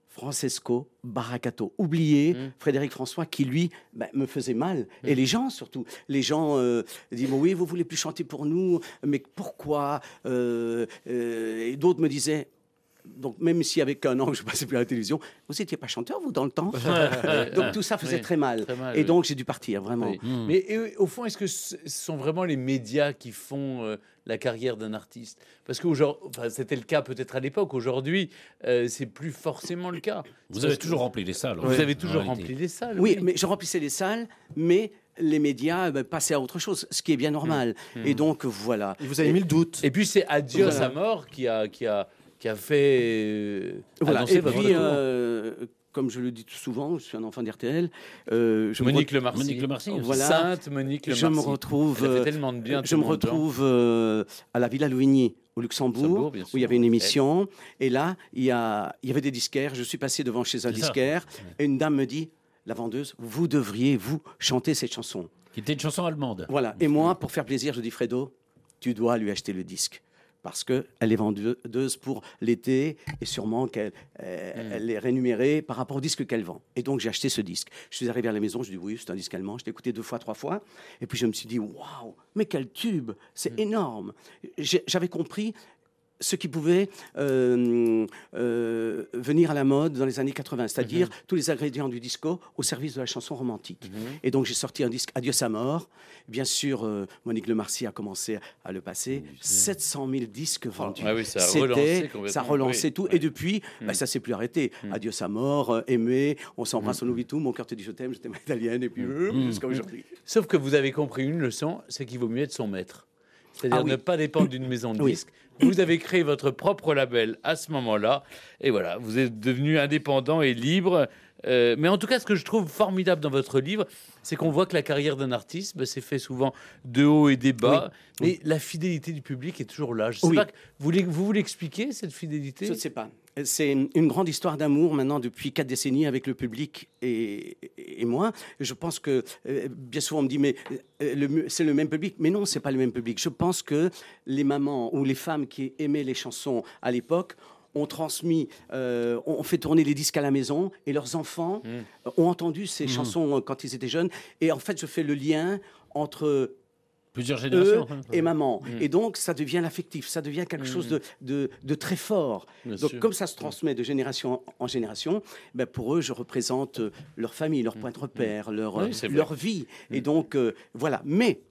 Francesco Baracato. Oublié
Mm.
Frédéric François qui, lui, ben, me faisait mal. Et les gens, surtout. Les gens euh, disaient, oui, vous voulez plus chanter pour nous, mais pourquoi euh, euh, Et d'autres me disaient, donc même si avec un an je passais plus à la télévision, vous n'étiez pas chanteur, vous, dans le temps. Donc tout ça faisait
Oui,
très mal.
très mal,
Et
oui.
donc j'ai dû partir, vraiment.
Oui. Mais et, au fond, est-ce que ce sont vraiment les médias qui font euh, la carrière d'un artiste? Parce que enfin, c'était le cas peut-être à l'époque. Aujourd'hui, euh, c'est plus forcément le cas.
Vous avez toujours rempli les salles.
Vous
Oui,
avez
en
toujours
réalité.
rempli les salles.
Oui, mais je remplissais les salles, mais les médias ben, passaient à autre chose, ce qui est bien normal.
Mmh.
Et donc voilà.
Il vous avez mis le doute.
Et puis c'est Adios
Voilà.
à mort qui a qui a qui a fait euh,
Voilà.
annoncer
Et
votre
puis,
retour.
euh, comme je le dis tout souvent, je suis un enfant d'R T L. Euh, je me
Monique
re-
Le Marcy.
Monique Le Marcy aussi.
Voilà.
Sainte Monique Le
je me
Marcy.
retrouve,
Elle a fait
euh,
tellement de bien.
je
tout
me
le monde, Jean.
retrouve euh, à la Villa Louvigny, au Luxembourg,
Luxembourg, bien
où
sûr.
il y avait une émission. Et là, il y, a, il y avait des disquaires. Je suis passé devant chez un
C'est ça.
disquaire. Et une dame me dit, la vendeuse, vous devriez, vous, chanter cette chanson.
Qui était une chanson allemande.
Voilà. Et moi, pour faire plaisir, je dis, Fredo, tu dois lui acheter le disque. Parce qu'elle est vendeuse pour l'été et sûrement qu'elle euh, elle est rémunérée par rapport au disque qu'elle vend. Et donc, j'ai acheté ce disque. Je suis arrivé à la maison, je dis oui, c'est un disque allemand. Je l'ai écouté deux fois, trois fois. Et puis, je me suis dit, waouh, mais quel tube, c'est énorme. J'ai- J'avais compris ce qui pouvait euh, euh, venir à la mode dans les années quatre-vingts, c'est-à-dire tous les ingrédients du disco au service de la chanson romantique. Et donc j'ai sorti un disque Adios à mort. Bien sûr, euh, Monique Le Marcy a commencé à le passer. sept cent mille disques vendus.
Ah oui, ça a
C'était-
relancé complètement.
ça relançait
Oui.
tout.
Ouais.
Et depuis, bah, ça s'est plus arrêté. Adios à mort, euh, aimer, on s'embrasse, on oublie tout, mon cœur te dit je t'aime, je t'aime italienne, et puis euh, jusqu'à aujourd'hui.
Sauf que vous avez compris une leçon, c'est qu'il vaut mieux être son maître. C'est-à-dire
Ah oui.
ne pas dépendre d'une maison de
Oui.
disques. Vous avez créé votre propre label à ce moment-là. Et voilà, vous êtes devenu indépendant et libre. Euh, mais en tout cas, ce que je trouve formidable dans votre livre, c'est qu'on voit que la carrière d'un artiste, bah, c'est fait souvent de haut et des bas. Mais la fidélité du public est toujours là. Je sais
Oui.
pas, vous voulez, vous voulez expliquer cette fidélité?
Je ne sais pas. C'est une grande histoire d'amour maintenant depuis quatre décennies avec le public et, et moi. Je pense que euh, bien souvent on me dit mais euh, le- c'est le même public. Mais non, c'est pas le même public. Je pense que les mamans ou les femmes qui aimaient les chansons à l'époque ont transmis, euh, ont fait tourner les disques à la maison et leurs enfants euh, ont entendu ces chansons euh, quand ils étaient jeunes. Et en fait, je fais le lien entre
Plusieurs
eux
générations. hein.
et maman. Et donc, ça devient l'affectif, ça devient quelque chose de, de, de très fort.
Bien
donc,
sûr.
comme ça se transmet de génération en génération, ben, pour eux, je représente euh, leur famille, leur point de repère, leur,
Oui,
euh,
c'est vrai.
leur vie. Et donc, euh, voilà. Mais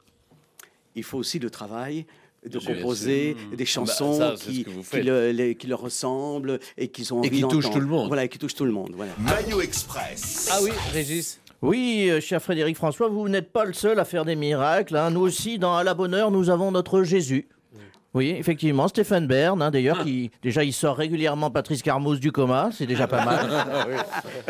il faut aussi le travail de
Bien
composer des chansons
ça, c'est
qui,
ce que vous
qui,
faites.
le- les- qui leur ressemblent et qu'ils ont
Et
envie
qui touchent
d'entendre.
tout le monde.
Voilà, et qui touchent tout le monde. Voilà.
Maillot Express.
Ah oui, Régis.
Oui, euh, cher Frédéric François, vous n'êtes pas le seul à faire des miracles. hein. Nous aussi, dans À la bonne heure, nous avons notre Jésus. Oui, effectivement, Stéphane Bern, hein, d'ailleurs, qui déjà il sort régulièrement Patrice Carmouze du coma, c'est déjà pas mal.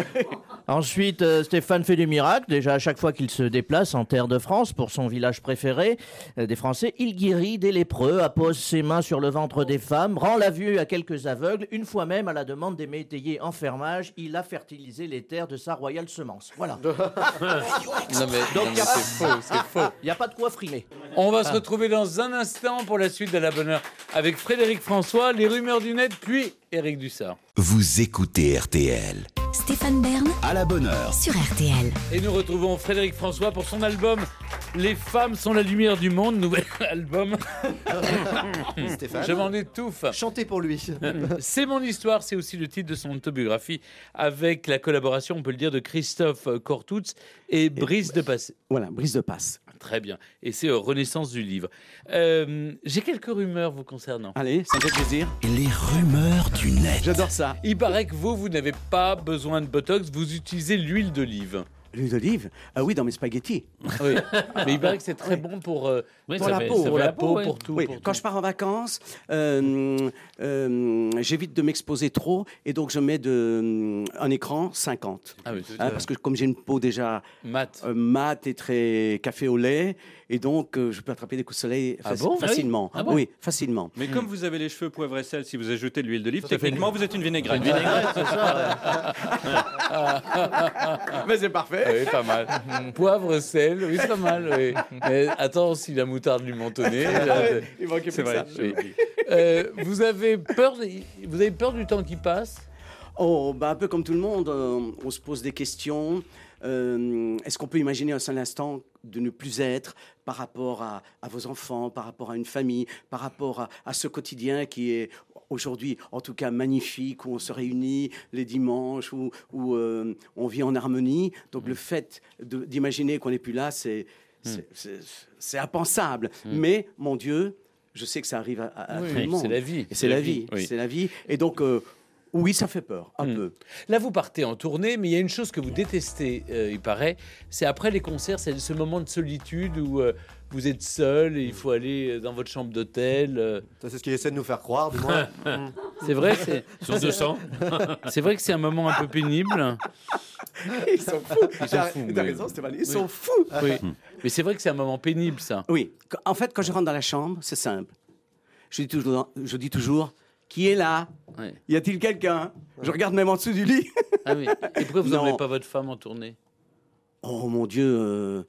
Ensuite, euh, Stéphane fait des miracles, déjà à chaque fois qu'il se déplace en terre de France pour son village préféré euh, des Français, il guérit des lépreux, appose ses mains sur le ventre des femmes, rend la vue à quelques aveugles, une fois même à la demande des métayers en fermage, il a fertilisé les terres de sa royale semence. Voilà.
Non mais, non, mais c'est faux, c'est faux.
Il n'y a pas de quoi frimer.
On va se retrouver dans un instant pour la suite de la bonne heure avec Frédéric François, les rumeurs du net, puis Éric Dussard.
Vous écoutez R T L.
Stéphane Bern
À la bonne heure.
sur R T L.
Et nous retrouvons Frédéric François pour son album Les femmes sont la lumière du monde, nouvel album.
Stéphane,
Je m'en étouffe.
chantez pour lui.
C'est mon histoire, c'est aussi le titre de son autobiographie avec la collaboration, on peut le dire, de Christophe Cortouz et Brice de Passé.
Voilà, brise de passe.
Très bien. Et c'est euh, Renaissance du livre. Euh, J'ai quelques rumeurs vous concernant.
Allez, ça me fait plaisir.
Les rumeurs du net.
J'adore ça.
Il paraît que vous, vous n'avez pas besoin de Botox, vous utilisez l'huile d'olive.
L'huile d'olive. Ah oui, dans mes spaghettis.
Oui. Mais il paraît que c'est très bon pour, euh,
Oui,
pour
ça
la
fait-
peau,
ça
pour
fait
la
la
peau,
peau, ouais.
pour tout.
Oui,
pour
quand
tout.
je pars en vacances, euh, euh, j'évite de m'exposer trop et donc je mets de, un écran cinquante.
Ah oui, tout à
Hein,
fait.
parce que comme j'ai une peau déjà
Mat.
euh, mate et très café au lait, et donc euh, je peux attraper des coups de soleil
Ah
faci-
bon? Ah oui?
facilement.
Ah bon?
Oui, facilement.
Mais comme vous avez les cheveux poivre et sel, si vous ajoutez de l'huile d'olive, techniquement vous êtes une vinaigrette.
Mais c'est parfait.
Oui, pas mal. Poivre, sel, oui, c'est pas mal. Oui. Mais attends, si la moutarde lui monte au nez. là,
Il manquait
C'est
plus que
vrai.
ça.
oui. Euh, vous avez peur, de- vous avez peur du temps qui passe?
Oh, bah, un peu comme tout le monde, euh, on se pose des questions. Euh, est-ce qu'on peut imaginer un seul instant de ne plus être par rapport à, à vos enfants, par rapport à une famille, par rapport à, à ce quotidien qui est aujourd'hui, en tout cas, magnifique, où on se réunit les dimanches, où, où euh, on vit en harmonie. Donc le fait de- d'imaginer qu'on n'est plus là, c'est c'est- c'est- c'est impensable. Mais, mon Dieu, je sais que ça arrive à, à
Oui,
tout le monde.
c'est la vie.
Et c'est la vie.
Oui.
C'est la vie. Et donc, euh, oui, ça fait peur, un
Mm.
peu.
Là, vous partez en tournée, mais il y a une chose que vous détestez, euh, il paraît, c'est après les concerts, c'est ce moment de solitude où euh, vous êtes seul et il faut aller dans votre chambre d'hôtel. euh.
Ça, c'est ce qu'il essaie de nous faire croire, du moins.
C'est vrai, c'est
Sur deux cents.
c'est vrai que c'est un moment un peu pénible.
Ils sont fous.
Ils sont
T'as-
fous,
T'as
mais-
raison, Stéphane. Ils
Oui.
sont fous.
Oui, mais c'est vrai que c'est un moment pénible, ça.
Oui. Qu- En fait, quand je rentre dans la chambre, c'est simple. Je dis toujours, je dis toujours qui est là?
Ouais.
Y a-t-il quelqu'un? Je regarde même en dessous du lit.
Ah oui. Et pourquoi vous
Non.
n'emmenez pas votre femme en tournée?
Oh mon Dieu. euh,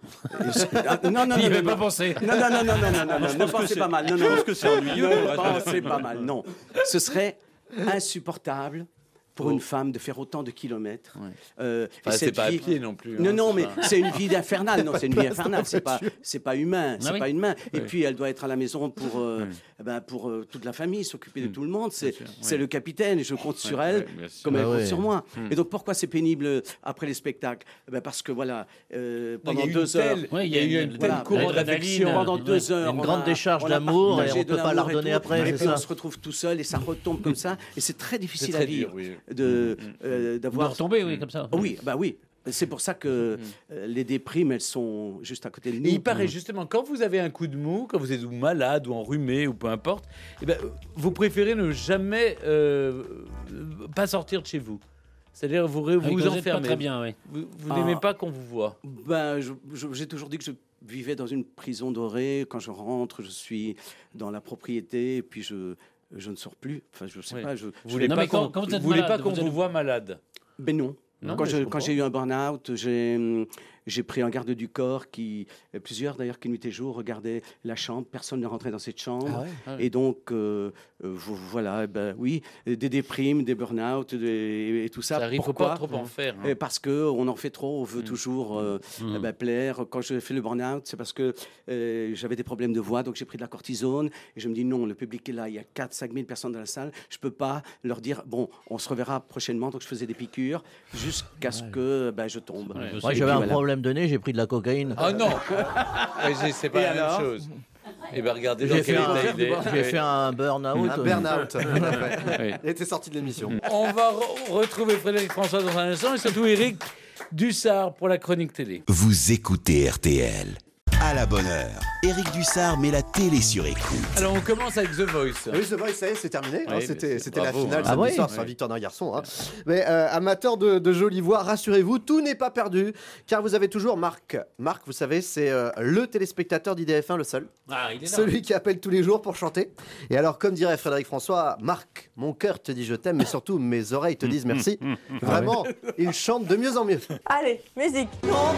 ah, Non, non, non.
Il n'y avait
non,
pas
non.
pensé.
Non, non, non, non, non, non, non, non, ne pensez pas mal. Non, non,
pense que c'est ennuyeux pour le
Ne
reste de la
pensez pas mal, non. Ce serait insupportable pour une femme de faire autant de kilomètres.
Ouais.
Euh, et
Enfin, c'est
cette
pas à
vie-
pied non plus.
Non,
hein,
non,
c'est
mais
pas-
c'est une vie infernale. Non, c'est une vie infernale. C'est pas, c'est pas humain. C'est
Ah oui.
pas humain. Et
Oui.
puis, elle doit être à la maison pour, euh,
Oui.
eh ben, pour euh, toute la famille, s'occuper de tout le monde. C'est,
sûr,
c'est
oui.
le capitaine. Et je compte sur
Ouais,
elle
ouais, bien sûr.
comme elle
Ah
compte
ouais.
sur moi.
Hmm.
Et donc, pourquoi c'est pénible euh, après les spectacles? Eh ben, parce que voilà, euh,
Non, il y
pendant
a eu
deux
une
heures.
telle-
Ouais,
il y a eu une telle
voilà,
courant
l'adrénaline.
d'affection.
Pendant
Ouais.
deux heures,
Une
on
grande
a-
décharge
on a
d'amour et
partagé
on
de
peut pas la
l'amour et
redonner
tout.
après,
Et
c'est
puis
ça.
on se retrouve tout seul et ça retombe comme ça. Et c'est très
C'est
difficile
très
à
dur,
vivre
oui.
de euh,
Vous
d'avoir.
retomber, oui, comme ça.
Oui, bah oui. C'est pour ça que euh, les déprimes, elles sont juste à côté de nous.
Et il paraît justement, quand vous avez un coup de mou, quand vous êtes ou malade ou enrhumé ou peu importe, eh ben, vous préférez ne jamais euh, pas sortir de chez vous. C'est-à-dire vous ré-
Ah oui,
vous
quand vous êtes
enfermez.
pas très bien, oui.
Vous, vous
Ah.
n'aimez pas qu'on vous voit.
Ben, je- je- j'ai toujours dit que je vivais dans une prison dorée. Quand je rentre, je suis dans la propriété et puis je, je ne sors plus. Enfin, je sais
Oui.
pas. Je,
Vous
je-
voulez
Non,
pas
mais quand-
qu'on
quand vous êtes
vous voulez
malade,
pas qu'on
vous êtes-
vous voit malade.
Ben non.
Non,
quand
mais
je-
je
quand
comprends.
j'ai eu un burn-out, j'ai hum, j'ai pris un garde du corps qui, euh, plusieurs d'ailleurs, qui nuit et jour regardaient la chambre. Personne ne rentrait dans cette chambre.
Ah ouais.
Et donc, euh, euh, vo- voilà, eh ben, oui, des déprimes, des burn-out des- et tout ça.
Ça arrive, faut
Pourquoi
pas trop en faire. hein.
Euh, Parce qu'on en fait trop, on veut toujours euh,
Mm.
eh ben, plaire. Quand je fais le burn-out, c'est parce que euh, j'avais des problèmes de voix, donc j'ai pris de la cortisone. Et je me dis non, le public est là, il y a quatre cinq mille personnes dans la salle. Je peux pas leur dire, bon, on se reverra prochainement. Donc je faisais des piqûres jusqu'à ce que ben, je tombe.
Ouais, je
Moi,
sais.
j'avais
puis
un
voilà.
problème de nez, j'ai pris de la cocaïne.
Ah non Ouais, j'ai- C'est pas
Et
la
alors
même chose. Eh bien, regardez dans
J'ai
quel
fait, un,
état il est.
j'ai fait un burn-out.
Un burn-out.
Oui.
Il était sorti de l'émission.
On va re- retrouver Frédéric François dans un instant et surtout Eric Dussard pour la chronique télé.
Vous écoutez R T L. À la bonne heure, Éric Dussard met la télé sur écoute.
Alors on commence avec The Voice.
Oui, The Voice, ça y est, c'est terminé. hein,
Oui, mais
c'était
c'est-
c'était la
bravo,
finale
hein.
samedi
Ah ouais
soir, c'est un
Oui.
victoire d'un garçon. hein. Mais euh, amateurs de, de jolies voix, rassurez-vous, tout n'est pas perdu, car vous avez toujours Marc. Marc, vous savez, c'est euh, le téléspectateur d'I D F un, le seul.
Ah, il est là.
Celui qui appelle tous les jours pour chanter. Et alors, comme dirait Frédéric François, Marc, mon cœur te dit je t'aime, mais surtout mes oreilles te disent merci. Vraiment, il chante de mieux en mieux.
Allez, musique.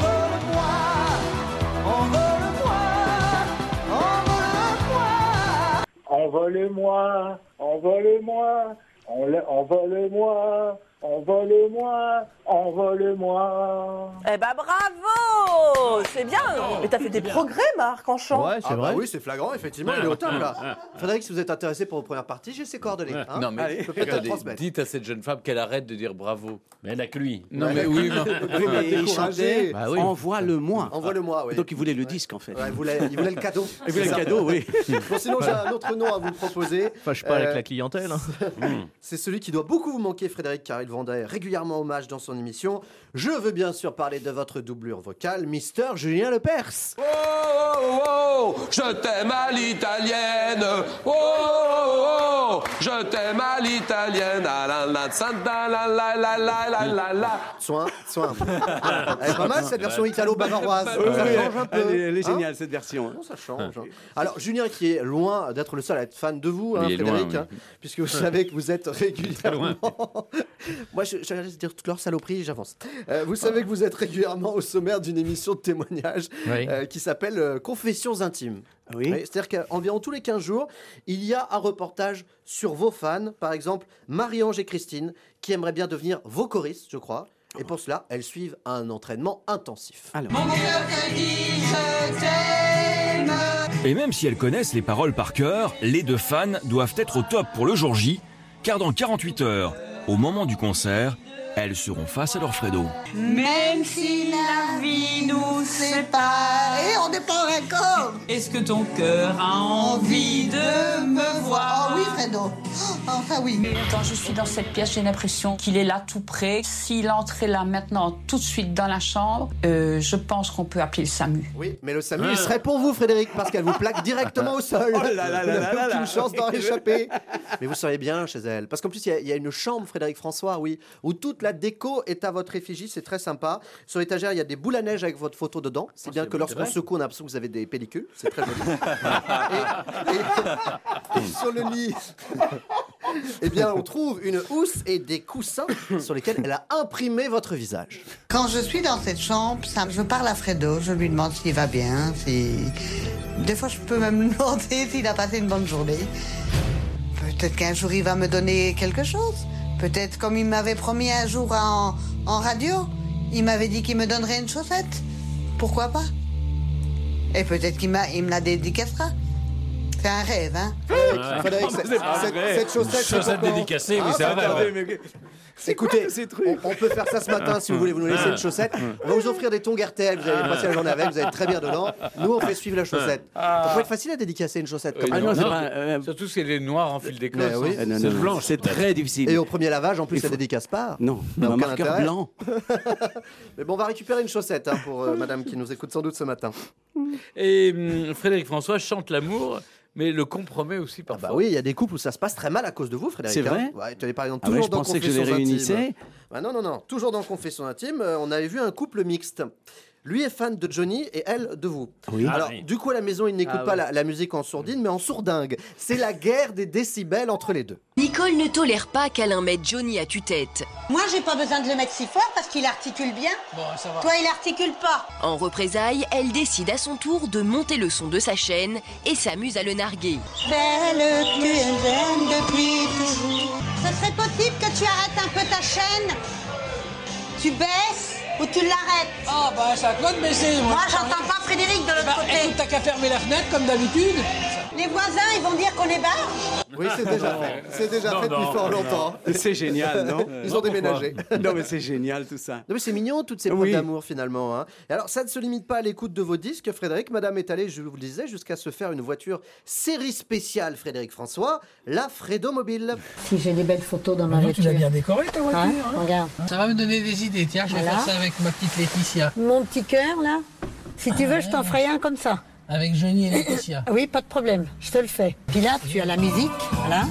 Envole-moi, envole-moi, enle- envole-moi, envole-moi, envole-moi.
Eh ben bravo. C'est bien. Mais t'as fait des progrès, Marc, en chant.
Ouais, c'est
Ah
vrai.
bah oui, c'est flagrant, effectivement, il est au top là. Frédéric, si vous êtes intéressé pour vos premières parties, j'ai ses coordonnées. hein.
Non mais
Allez, je peux peut-être
regardez,
transmettre.
dites à cette jeune femme qu'elle arrête de dire bravo.
Mais elle n'a que lui.
Non mais oui, non.
Oui, mais il chantait,
Bah oui.
envoie-le-moi.
Envoie-le-moi, oui.
Donc il voulait le disque en fait.
Ouais, il, voulait, il voulait le cadeau.
Il voulait
C'est
le
ça.
cadeau, oui.
Bon, sinon, j'ai un autre nom à vous proposer.
Fâche pas
Euh,
avec la clientèle. hein.
C'est celui qui doit beaucoup vous manquer, Frédéric, car il vous rendait régulièrement hommage dans son émission. Je veux bien sûr parler de votre doublure vocale, Mister Julien Lepers.
Oh, oh, oh, je t'aime à l'italienne. Oh, oh, oh, je t'aime à l'italienne. Ah, la, la, santa, la, la, la, la, la, la, la.
Soin, soin. Elle est pas mal cette version italo-bavaroise.
Oui,
Ça
oui,
change un peu.
elle est, elle est
hein
géniale cette version.
Non, ça change. hein. Alors, Julien, qui est loin d'être le seul à être fan de vous, hein,
Il est
Frédéric,
loin,
hein, puisque vous savez que vous êtes régulièrement Moi, je, je vais dire toute leur saloperie et j'avance. Euh, vous savez que vous êtes régulièrement au sommaire d'une émission de témoignage
Oui.
euh, qui s'appelle euh, Confessions intimes.
Oui.
Oui, c'est-à-dire qu'environ tous les quinze jours, il y a un reportage sur vos fans. Par exemple, Marie-Ange et Christine, qui aimeraient bien devenir vos choristes, je crois. Et pour cela, elles suivent un entraînement intensif.
Alors.
Et même si elles connaissent les paroles par cœur, les deux fans doivent être au top pour le jour J, car dans quarante-huit heures, au moment du concert, elles seront face à leur Fredo.
Même si la vie nous sépare, et on n'est pas encore. Est-ce que ton cœur a envie de me voir?
Oh oui, Fredo. Enfin oui.
Quand je suis dans cette pièce, j'ai l'impression qu'il est là tout près. S'il entrait là maintenant, tout de suite dans la chambre, euh, je pense qu'on peut appeler le SAMU.
Oui, mais le SAMU, il serait pour vous, Frédéric, parce qu'elle vous plaque directement au sol.
Oh là là là
Vous
là
n'avez
là
aucune
là.
chance d'en échapper. Mais vous seriez bien chez elle. Parce qu'en plus, il y a- il y, a une chambre, Frédéric François, oui, où toute la déco est à votre effigie. C'est très sympa. Sur l'étagère, il y a des boules à neige avec votre photo dedans. C'est bien que lorsqu'on secoue, on a l'impression que vous avez des pellicules. C'est très joli. et, et- et sur le lit, eh bien, on trouve une housse et des coussins sur lesquels elle a imprimé votre visage.
Quand je suis dans cette chambre, ça, je parle à Fredo, je lui demande s'il va bien, si... Des fois, je peux même lui demander s'il a passé une bonne journée. Peut-être qu'un jour, il va me donner quelque chose. Peut-être comme il m'avait promis un jour en, en radio, il m'avait dit qu'il me donnerait une chaussette. Pourquoi pas? Et peut-être qu'il m'a, il me la dédicacera. C'est un rêve, hein?
Frédéric, c'est- cette, cette chaussette, c'est
Chaussette
pour quand?
dédicacée, oui,
Ah,
c'est
bah,
vrai.
attendez,
ouais.
mais- Écoutez, on, on peut faire ça ce matin si vous voulez, vous nous laissez une chaussette. On va vous offrir des tongs R T L, vous allez passer la journée avec, vous allez être très bien dedans. Nous, on fait suivre la chaussette. Ça peut être facile à dédicacer une chaussette comme
Oui,
ça.
non,
c'est
non,
pas, euh,
Surtout si elle est noire en fil d'éclos.
Mais oui.
Euh, non,
C'est
non, non,
blanche.
c'est très difficile.
Et au premier lavage, en plus,
Il
ça
faut-
dédicace pas.
Non,
Ça n'a
un
aucun
marqueur
intérêt.
blanc.
Mais bon, on va récupérer une chaussette hein, pour euh, madame qui nous écoute sans doute ce matin.
Et hum, Frédéric François chante l'amour, mais le compromet aussi parfois.
Bah oui, il y a des couples où ça se passe très mal à cause de vous, Frédéric.
C'est vrai
hein. Ouais, tu avais par exemple
Ah ouais,
toujours
je
dans
pensais que je les
Confessions
réunissais.
intimes. Bah non, non, non. Toujours dans Confessions intimes, euh, on avait vu un couple mixte. Lui est fan de Johnny et elle de vous.
Oui.
Alors,
Ah oui.
du coup, à la maison, il n'écoute
Ah
pas
ouais.
la, la musique en sourdine, mais en sourdingue. C'est la guerre des décibels entre les deux.
Nicole ne tolère pas qu'Alain mette Johnny à tue-tête.
Moi, j'ai pas besoin de le mettre si fort parce qu'il articule bien.
Bon, ça va.
Toi, il articule pas.
En représailles, elle décide à son tour de monter le son de sa chaîne et s'amuse à le narguer.
Belle, tu es jeune depuis toujours. Ce serait possible que tu arrêtes un peu ta chaîne? Tu baisses ou tu l'arrêtes?
Ah, bah, ça a de baisser, moi.
Moi, j'entends pas Frédéric de l'autre
Bah,
côté.
écoute, t'as qu'à fermer la fenêtre comme d'habitude.
Les voisins, ils vont dire qu'on est barge.
Oui, c'est déjà fait. C'est déjà
Non,
fait depuis
non,
fort
non.
longtemps.
C'est génial, non?
Ils ont déménagé.
Non, mais c'est génial tout ça.
Non mais c'est mignon toutes ces preuves
Oui.
d'amour finalement. Hein. Et alors ça ne se limite pas à l'écoute de vos disques, Frédéric. Madame est allée, je vous le disais, jusqu'à se faire une voiture série spéciale, Frédéric François, la Fredo Mobile.
Si j'ai des belles photos dans ma
Tu
voiture.
l'as bien décoré, ta voiture.
Ouais,
hein.
regarde.
Ça va me donner des idées. Tiens, je vais
Voilà.
faire ça avec ma petite Laetitia.
Mon petit cœur, là, si tu veux, je t'en ferai un comme ça.
Avec Johnny et Laetitia.
Oui, pas de problème, je te le fais. Puis là, tu as la musique, voilà.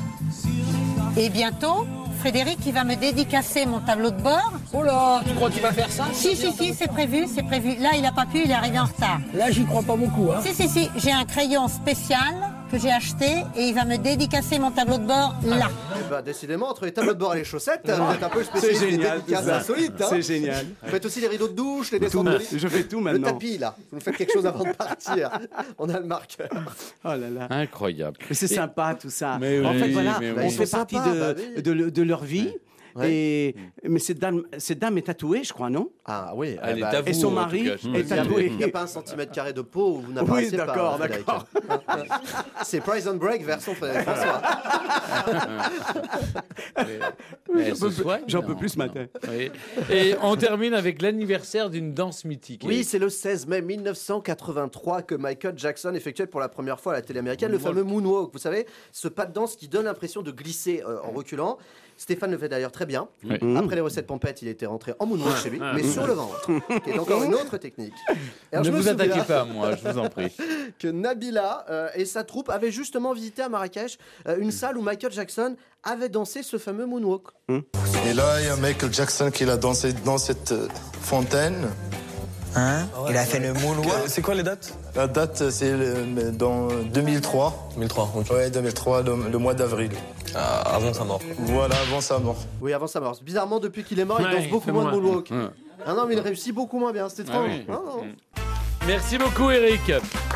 Et bientôt, Frédéric, il va me dédicacer mon tableau de bord.
Oh là, tu crois qu'il va faire ça?
Si, si, si, c'est prévu, c'est prévu. Là, il n'a pas pu, il est arrivé en retard.
Là, j'y crois pas beaucoup, hein.
Si, si, si, j'ai un crayon spécial que j'ai acheté et il va me dédicacer mon tableau de bord là.
Eh ben, décidément, entre les tableaux de bord et les chaussettes, vous êtes un peu le spécialiste des
génial,
dédicaces
tout ça.
insolites. Hein.
C'est génial.
Vous faites aussi les rideaux de douche, les descentes
Tout.
de lit.
Je fais tout
Le
maintenant.
tapis là, vous faites quelque chose avant de partir. On a le marqueur.
Oh là là.
Incroyable.
Mais c'est sympa tout ça.
Mais
en
oui,
fait, voilà,
mais
on
oui.
fait
Ils sont
partie
sympas,
de,
bah oui.
de, le- de leur vie.
Ouais.
Et, mais cette dame, cette dame est tatouée, je crois, non?
Ah oui,
Elle
eh
est
ben,
à vous,
Et son
en tout
mari
cas, je
est
peux le dire.
tatoué.
il n'y a pas un centimètre carré de peau où vous n'apparaissez
Oui,
pas.
d'accord,
hein, Frédéric.
d'accord.
C'est Prison Break version Frédéric François.
Mais elle se soigne,
J'en
non,
peux plus ce
non.
matin.
Oui. Et on termine avec l'anniversaire d'une danse mythique.
Oui, c'est le seize mai mille neuf cent quatre-vingt-trois que Michael Jackson effectuait pour la première fois à la télé américaine le fameux moonwalk. Vous savez, ce pas de danse qui donne l'impression de glisser euh, en reculant. Stéphane le fait d'ailleurs très bien.
Oui.
Après les recettes pompettes, il était rentré en moonwalk chez lui, mais sur le ventre, qui est encore une autre technique. Et alors,
Ne
je me
vous attaquez
souviens
pas à moi, je vous en prie.
que Nabila euh, et sa troupe avaient justement visité à Marrakech euh, une salle où Michael Jackson avait dansé ce fameux moonwalk.
Et là, il y a Michael Jackson qui a dansé dans cette euh, fontaine. Hein? Il a fait le moonwalk.
C'est quoi les dates? La date, c'est le- dans deux mille trois. deux mille trois, ok. Ouais, deux mille trois, le, le mois d'avril. Ah, avant sa mort. Voilà, avant sa mort.
Oui, avant sa mort. Bizarrement, depuis qu'il est mort, il
Ouais,
danse
il
beaucoup
fait
moins de
moins.
moonwalk.
Ouais.
Ah non, mais il réussit beaucoup moins bien. C'était
Ah
trop.
oui.
Non, non.
Merci beaucoup, Eric.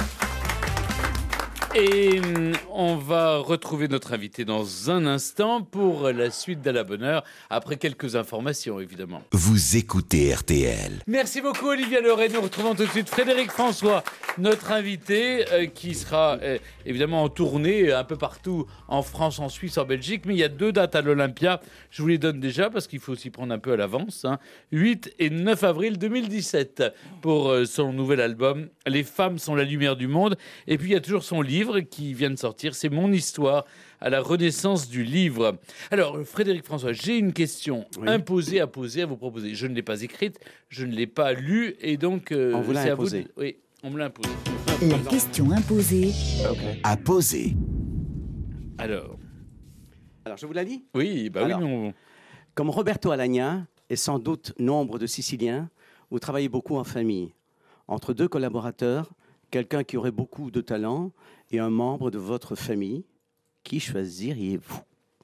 Et hum, on va retrouver notre invité dans un instant pour la suite d'À la bonne heure, après quelques informations, évidemment.
Vous écoutez R T L.
Merci beaucoup, Olivia Leray. Nous retrouvons tout de suite Frédéric François, notre invité, euh, qui sera euh, évidemment en tournée euh, un peu partout en France, en Suisse, en Belgique. Mais il y a deux dates à l'Olympia. Je vous les donne déjà parce qu'il faut s'y prendre un peu à l'avance. Hein. huit et neuf avril deux mille dix-sept pour euh, son nouvel album « Les femmes sont la lumière du monde ». Et puis il y a toujours son livre qui vient de sortir. C'est Mon histoire à la renaissance du livre. Alors, Frédéric François, j'ai une question
Oui.
imposée à poser, à vous proposer. Je ne l'ai pas écrite, je ne l'ai pas lue, et donc euh,
On vous l'a
c'est à vous
imposée.
de- Oui, on me l'a imposée.
La question imposée.
À poser.
Alors,
Alors, je vous la lis?
oui, bah
Alors,
oui, mais on-
Comme Roberto Alagna et sans doute nombre de Siciliens, vous travaillez beaucoup en famille. Entre deux collaborateurs, quelqu'un qui aurait beaucoup de talent et un membre de votre famille, qui choisiriez-vous?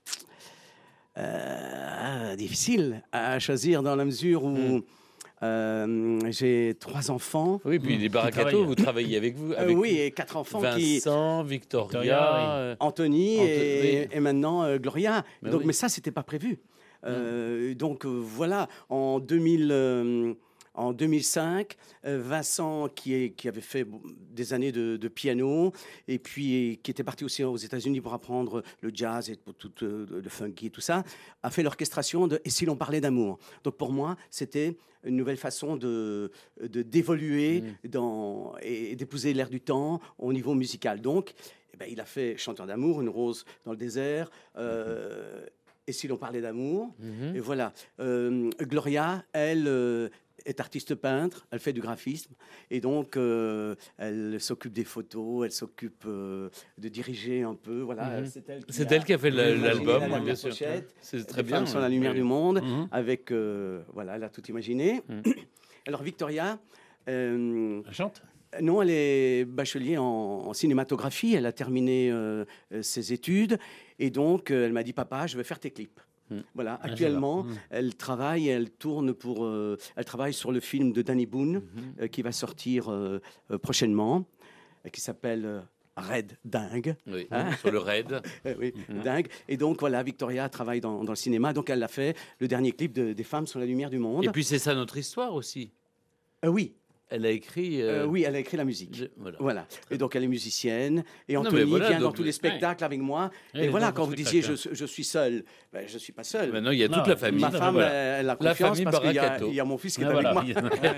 Euh, difficile à choisir dans la mesure où euh, j'ai trois enfants.
Oui, puis les Barakato, vous travaillez avec vous.
Euh,
Avec
oui, et quatre enfants qui...
Vincent, Victoria,
Victoria,
euh,
Anthony
Anto-
et,
oui.
et maintenant euh, Gloria.
Mais
donc,
oui.
mais ça, c'était pas prévu. Euh, donc euh, voilà, en deux mille, euh, en deux mille cinq, euh, Vincent, qui, est, qui avait fait bon, des années de, de piano, et puis qui était parti aussi aux États-Unis pour apprendre le jazz et pour tout euh, le funky et tout ça, a fait l'orchestration de Et si l'on parlait d'amour. Donc pour moi, c'était une nouvelle façon de, de d'évoluer dans, et, et d'épouser l'air du temps au niveau musical. Donc, eh ben, il a fait Chanteur d'amour, Une rose dans le désert. Euh, Et si l'on parlait d'amour,
Mhm.
et voilà. Euh, Gloria, elle euh, est artiste peintre, elle fait du graphisme, et donc euh, elle s'occupe des photos, elle s'occupe euh, de diriger un peu. Voilà,
Mhm.
c'est elle qui
C'est
a
elle qui a fait la-
imaginé
l'album,
la
oui,
dernière
bien sûr.
pochette.
C'est très
Les
bien,
femmes sont
oui.
la lumière
Oui.
du monde,
Mhm.
avec euh, voilà, elle a tout imaginé. Alors Victoria, euh,
elle chante.
Non, elle est bachelier en, en cinématographie. Elle a terminé euh, euh, ses études. Et donc, euh, elle m'a dit, papa, je vais faire tes clips. Voilà,
Ah,
actuellement,
j'adore.
elle travaille, elle tourne pour, euh, elle travaille sur le film de Danny Boone euh, qui va sortir euh, euh, prochainement, euh, qui s'appelle euh, Raid Dingue.
Oui, sur le raid.
Euh, oui,
Mhm.
dingue. Et donc voilà, Victoria travaille dans, dans le cinéma, donc elle a fait le dernier clip de- des femmes sur la lumière du monde.
Et puis c'est ça notre histoire aussi.
Euh, oui.
Elle a écrit.
Euh,
euh,
oui, elle a écrit la musique.
je- voilà.
Voilà. Et donc elle est musicienne. Et
Non,
Anthony
mais voilà,
vient dans
donc-
tous les spectacles avec moi.
Ouais,
et voilà,
dans
quand
vos
vous disiez je,
spectacles.
je suis seul, ben, je ne suis pas seul.
Maintenant, il y a toute la famille.
Ma femme,
Voilà.
elle, elle a
La
confiance
famille
parce qu'il y, a-
Barakato.
il y a mon fils qui est
Ah,
avec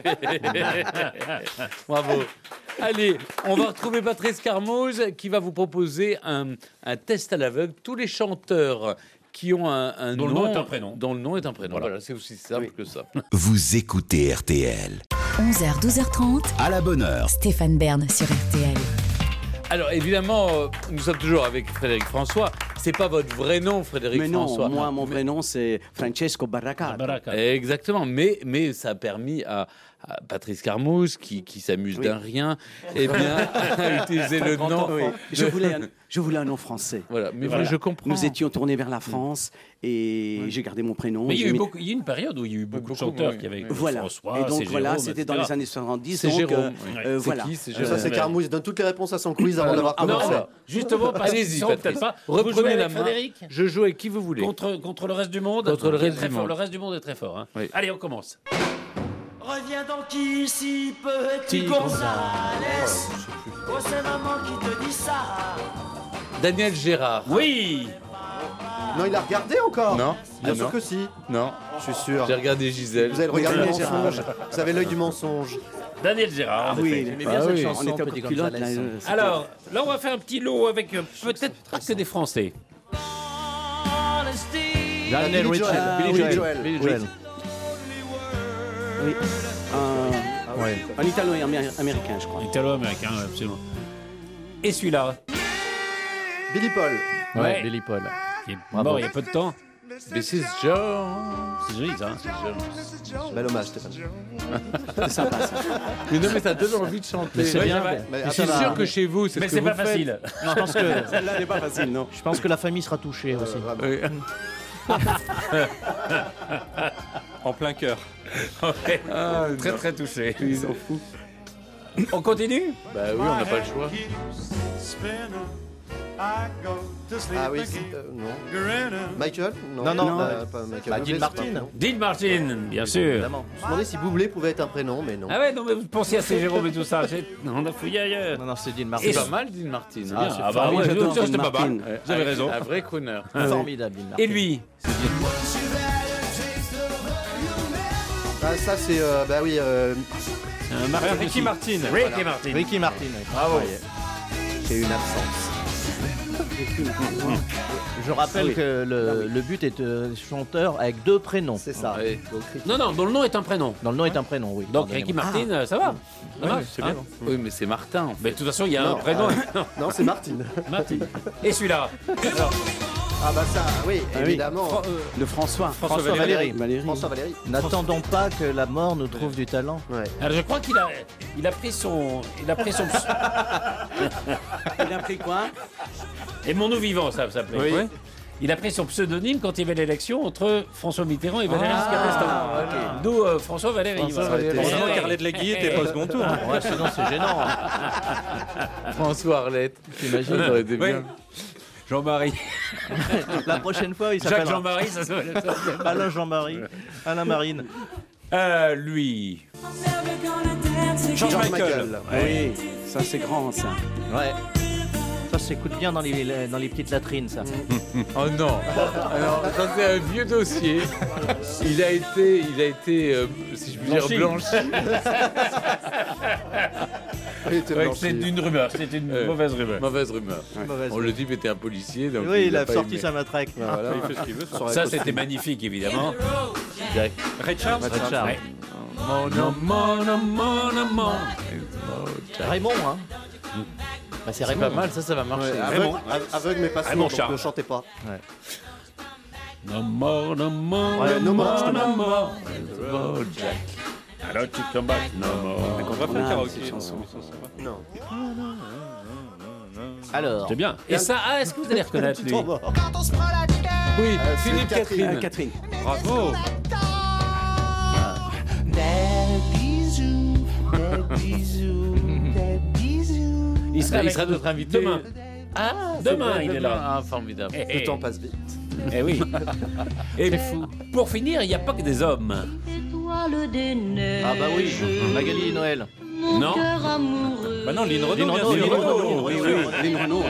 voilà.
moi.
Bravo. Allez, on va retrouver Patrice Carmouze qui va vous proposer un, un test à l'aveugle. Tous les chanteurs qui ont un, un
Dont le
nom,
nom est un prénom.
Dont le nom est un prénom.
Voilà.
Voilà, c'est aussi simple que ça.
Vous écoutez R T L.
onze heures, douze heures trente.
À la bonne heure.
Stéphane Bern sur R T L.
Alors évidemment, euh, nous sommes toujours avec Frédéric François. C'est pas votre vrai nom, Frédéric
Mais non,
François.
moi, mon vrai nom, c'est Francesco Barracato.
Exactement, mais, mais ça a permis à, à Patrice Carmouze, qui, qui s'amuse
Oui.
d'un rien, eh bien, à utiliser le nom.
Oui. Je,
de-
voulais un, je voulais un nom français.
Voilà, mais
Voilà.
je comprends.
Nous étions tournés vers la France et j'ai gardé mon prénom.
Mais il y, a
J'ai
eu
mis-
beaucoup, il y a eu une période où il y a eu beaucoup, de
Beaucoup,
chanteurs
oui,
qui avaient
oui.
Voilà.
François,
Et donc
c'est
voilà,
Jérôme,
c'était dans
et cetera.
les années soixante-dix.
C'est
donc,
Jérôme,
euh,
oui.
euh,
C'est
voilà.
qui, c'est
Ça,
Jérôme
c'est Carmouze. Il donne toutes les réponses à son quiz avant d'avoir
Ah non,
commencé.
non, justement, parce
Allez-y,
qu'ils sont
Patrice.
peut-être pas. Vous jouez
Reprenez la
avec
main.
Frédéric
Je joue avec qui vous voulez.
contre, contre le reste du monde.
Contre le
Qui est
reste
très
du
fort.
monde.
Le reste du monde est très fort. hein.
Oui.
Allez, on commence.
Reviens donc ici, petit Gonzales. Oh, c'est maman qui te dit ça.
Daniel Gérard.
Oui.
Non, il a regardé encore.
Non.
Bien
Ah,
sûr
non.
que si.
Non.
Je suis sûr.
J'ai regardé Gisèle.
Vous avez le regard du
Daniel Gérard.
mensonge. Vous avez l'œil du mensonge.
Daniel Gérard. en
Oui,
effet.
j'aimais
bien
Ah
cette
oui.
chanson,
on était au
Petit
copilote. là,
Gonzales.
euh, c'était-
Alors, là, on va faire un petit lot avec euh, peut-être pas que des Français.
Lionel
Billy
Richie.
Joel.
Ah,
Billy
oui.
Joel.
Billy
Oui.
Joel.
Oui. Un,
Ah ouais.
un italo-américain, je crois.
Italo-américain, ouais, absolument. Et celui-là,
Billy Paul.
Ouais,
Ouais.
Billy Paul.
qui est
Bravo.
mort il y a peu de temps.
This is Joe.
C'est joli ça.
Bel hommage, Stéphane.
C'est sympa ça.
Mais non, mais ça donne envie de chanter.
Mais c'est
Ouais,
bien.
j'avais-
Mais
Je
ça
suis
va.
sûr que chez vous, c'est
Mais
ce que
c'est
vous
pas
faites.
facile.
Je pense que
Celle-là n'est pas facile, non.
je pense que la famille sera touchée aussi.
Oui.
En plein cœur.
Ouais.
Ah,
Très
non.
très touché.
Ils s'en foutent.
On continue?
Bah oui, on n'a pas le choix.
Ah oui, c'est- euh, non. Michael
Non, non,
bah,
euh,
pas Michael
bah,
Bublé,
Dean
c'est
Martin.
pas un prénom.
Dean Martin, bien sûr.
Évidemment.
Je me demandais si Bublé pouvait être un prénom, mais non.
Ah ouais, non mais vous pensiez à ces Jérôme et tout ça. j'ai- Non, on a fouillé ailleurs.
Non, non, c'est Dean
C'est
Martin.
pas mal, Dean Martin.
Ah,
Bien.
c'est ah bah
formidable.
ouais,
J'adore
c'était
Dean
pas mal.
Martin.
Vous avez raison.
Un vrai crooner.
Formidable, Dean Martin.
Et lui?
Ah, ça, c'est. euh, bah oui. euh,
Un Martin
Ricky
aussi.
Martin.
Ricky Martin.
Ricky Martin. oui.
Bravo.
qui a une absence.
Je rappelle
Oui.
que le, le but est de chanteur avec deux prénoms.
C'est ça.
Ouais.
Donc, Ricky-
Non, non, dont le nom est un prénom.
Dans le nom est un prénom, oui.
Donc
Pardonnez-moi.
Ricky Martin, euh, ça va. Ça marche,
c'est
hein.
bien. Oui, mais c'est Martin. en fait.
Mais de toute façon, il y a
Non,
un prénom.
euh, Non, c'est Martine.
Martin. Et celui-là?
Ah bah ça, oui,
Ah oui.
évidemment.
Fran- De François.
François Valéry.
Valéry.
François Valéry.
N'attendons pas que la mort nous trouve du talent.
Ouais.
Alors je crois qu'il a, il a pris son, il a pris son.
Il a pris quoi?
Et mon nous vivant, ça s'appelait.
Oui.
Ouais. Il a pris son pseudonyme quand il y avait l'élection entre François Mitterrand et Valéry Giscard d'Estaing. D'où euh, François Valéry.
François
voilà.
Valéry.
Heureusement
Ouais.
qu'Arlette Legui était pas au second tour.
Ouais, sinon c'est gênant.
François Arlette.
T'imagines
Ça aurait été
Oui.
bien.
Jean-Marie.
La prochaine fois, il
Jacques
s'appellera
Jean-Marie, ça s'appelle.
Alain Jean-Marie, Alain Marine.
Euh, lui.
George
George
Michael.
Michael.
Oui, ça c'est grand ça.
Ouais. Ça s'écoute bien dans les, dans les petites latrines, ça.
Oh non. Alors, ça c'est un vieux dossier. Il a été, il a été, euh, si je puis dire,
Blanchi.
blanchi.
Il était
Ouais,
blanchi.
c'est une rumeur, c'est une
Euh,
mauvaise rumeur.
Mauvaise rumeur.
Mauvaise
On le dit, était un policier. Donc
Oui, il a
pas
sorti
aimé.
sa matraque.
Voilà.
Il fait ce qu'il veut. ça.
Ça, c'était magnifique, évidemment.
Ray Charles.
Richard.
Ouais. Mon nom, mon nom, mon nom, mon.
Raymond, hein. Bah, c'est
C'est
Raymond.
pas mal, ça, ça va marcher.
Ouais, aveugle, av- aveugle mais pas
Raymond
sourd, donc
Charles.
ne chantez pas.
No more, no more,
Ouais, no more,
no
justement.
more. Alors tu come back, no more.
On va faire le
Ah,
karaoké.
cette chanson.
Non.
Alors.
C'est bien. Et ça, ah, est-ce que vous allez reconnaître lui?
Oui,
Euh, c'est
Philippe Catherine.
Ah, Catherine.
Bravo.
Il sera, il sera notre invité.
Demain.
Ah,
Demain,
c'est
il
vrai,
est
demain.
là.
Ah, formidable.
Eh,
Le temps passe vite.
eh oui. Et pour finir, il n'y a pas que des hommes.
Ah bah oui, Magali Noël.
Non.
Bah non, Lynn Renaud.
Lynn
bien
Renaud,
sûr.
Lynn Renaud,
Oui, oui, Lynn Renaud,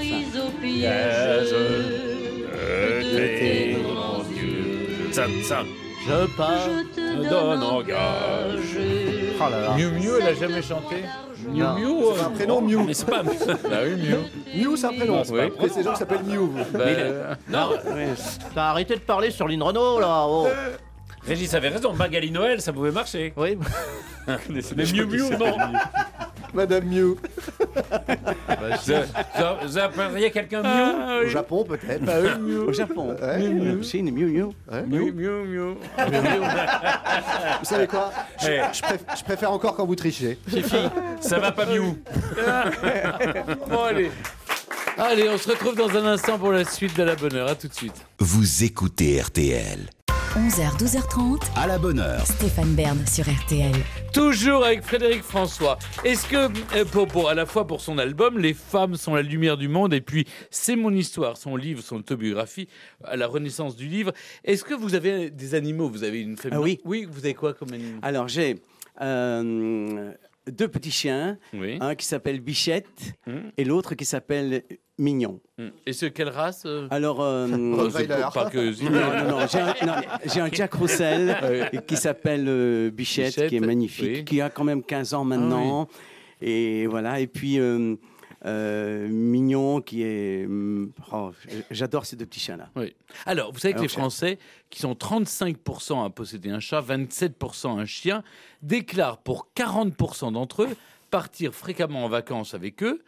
ça.
Ça, ça.
Je pars.
Me donne en gage.
Oh là là.
Miu Miu, elle a jamais chanté.
Miu
Non.
Miu.
C'est
euh,
un prénom,
non,
Miu.
Mais c'est pas.
Bah oui, Miu.
Mew, c'est un prénom.
Non, c'est pas un
Mais c'est gens qui s'appellent Mew. vous.
Bah,
Mais il a-
euh,
Non,
T'as arrêté de parler sur Lynn Renaud, là. Oh.
Régis avait raison. Magali Noël, ça pouvait marcher.
Oui.
Mais Miu Miu, non.
Madame Mew.
Vous, vous- vous appelleriez quelqu'un
Ah,
Miu?
Au Japon, peut-être.
Bah oui, Miu.
Au Japon.
Ouais.
Miu, si, une Miu Miu.
Miu, Miu, Miu.
Vous savez quoi je,
Eh.
je préf- je préfère encore quand vous trichez.
Ça va pas Miu.
Bon, allez. Allez, on se retrouve dans un instant pour la suite de la bonne heure. À tout de suite.
Vous écoutez R T L.
onze heures, douze heures trente.
À la bonne heure.
Stéphane Bern sur R T L.
Toujours avec Frédéric François. Est-ce que, euh, pour, pour, à la fois pour son album, Les femmes sont la lumière du monde, et puis C'est mon histoire, son livre, son autobiographie, à la renaissance du livre, est-ce que vous avez des animaux? Vous avez une famille?
Ah oui.
Oui, vous avez quoi comme animaux?
Alors j'ai euh, deux petits chiens,
Oui.
un qui s'appelle Bichette
Hum,
et l'autre qui s'appelle Mignon.
hum. Et c'est quelle race? euh
Alors, euh,
Oh, c'est
Rottweiler.
pour- Par curiosité.
non, non, non, j'ai un, non, j'ai un Jack Russell
Oui.
qui s'appelle euh, Bichette,
Bichette,
qui est magnifique,
oui.
qui a quand même quinze ans maintenant. Et voilà, et puis euh, euh, Mignon qui est... hum, oh, j'adore ces deux petits chiens-là.
Oui. Alors, vous savez que
Alors,
les Français, qui sont trente-cinq pour cent à posséder un chat, vingt-sept pour cent un chien, déclarent pour quarante pour cent d'entre eux partir fréquemment en vacances avec eux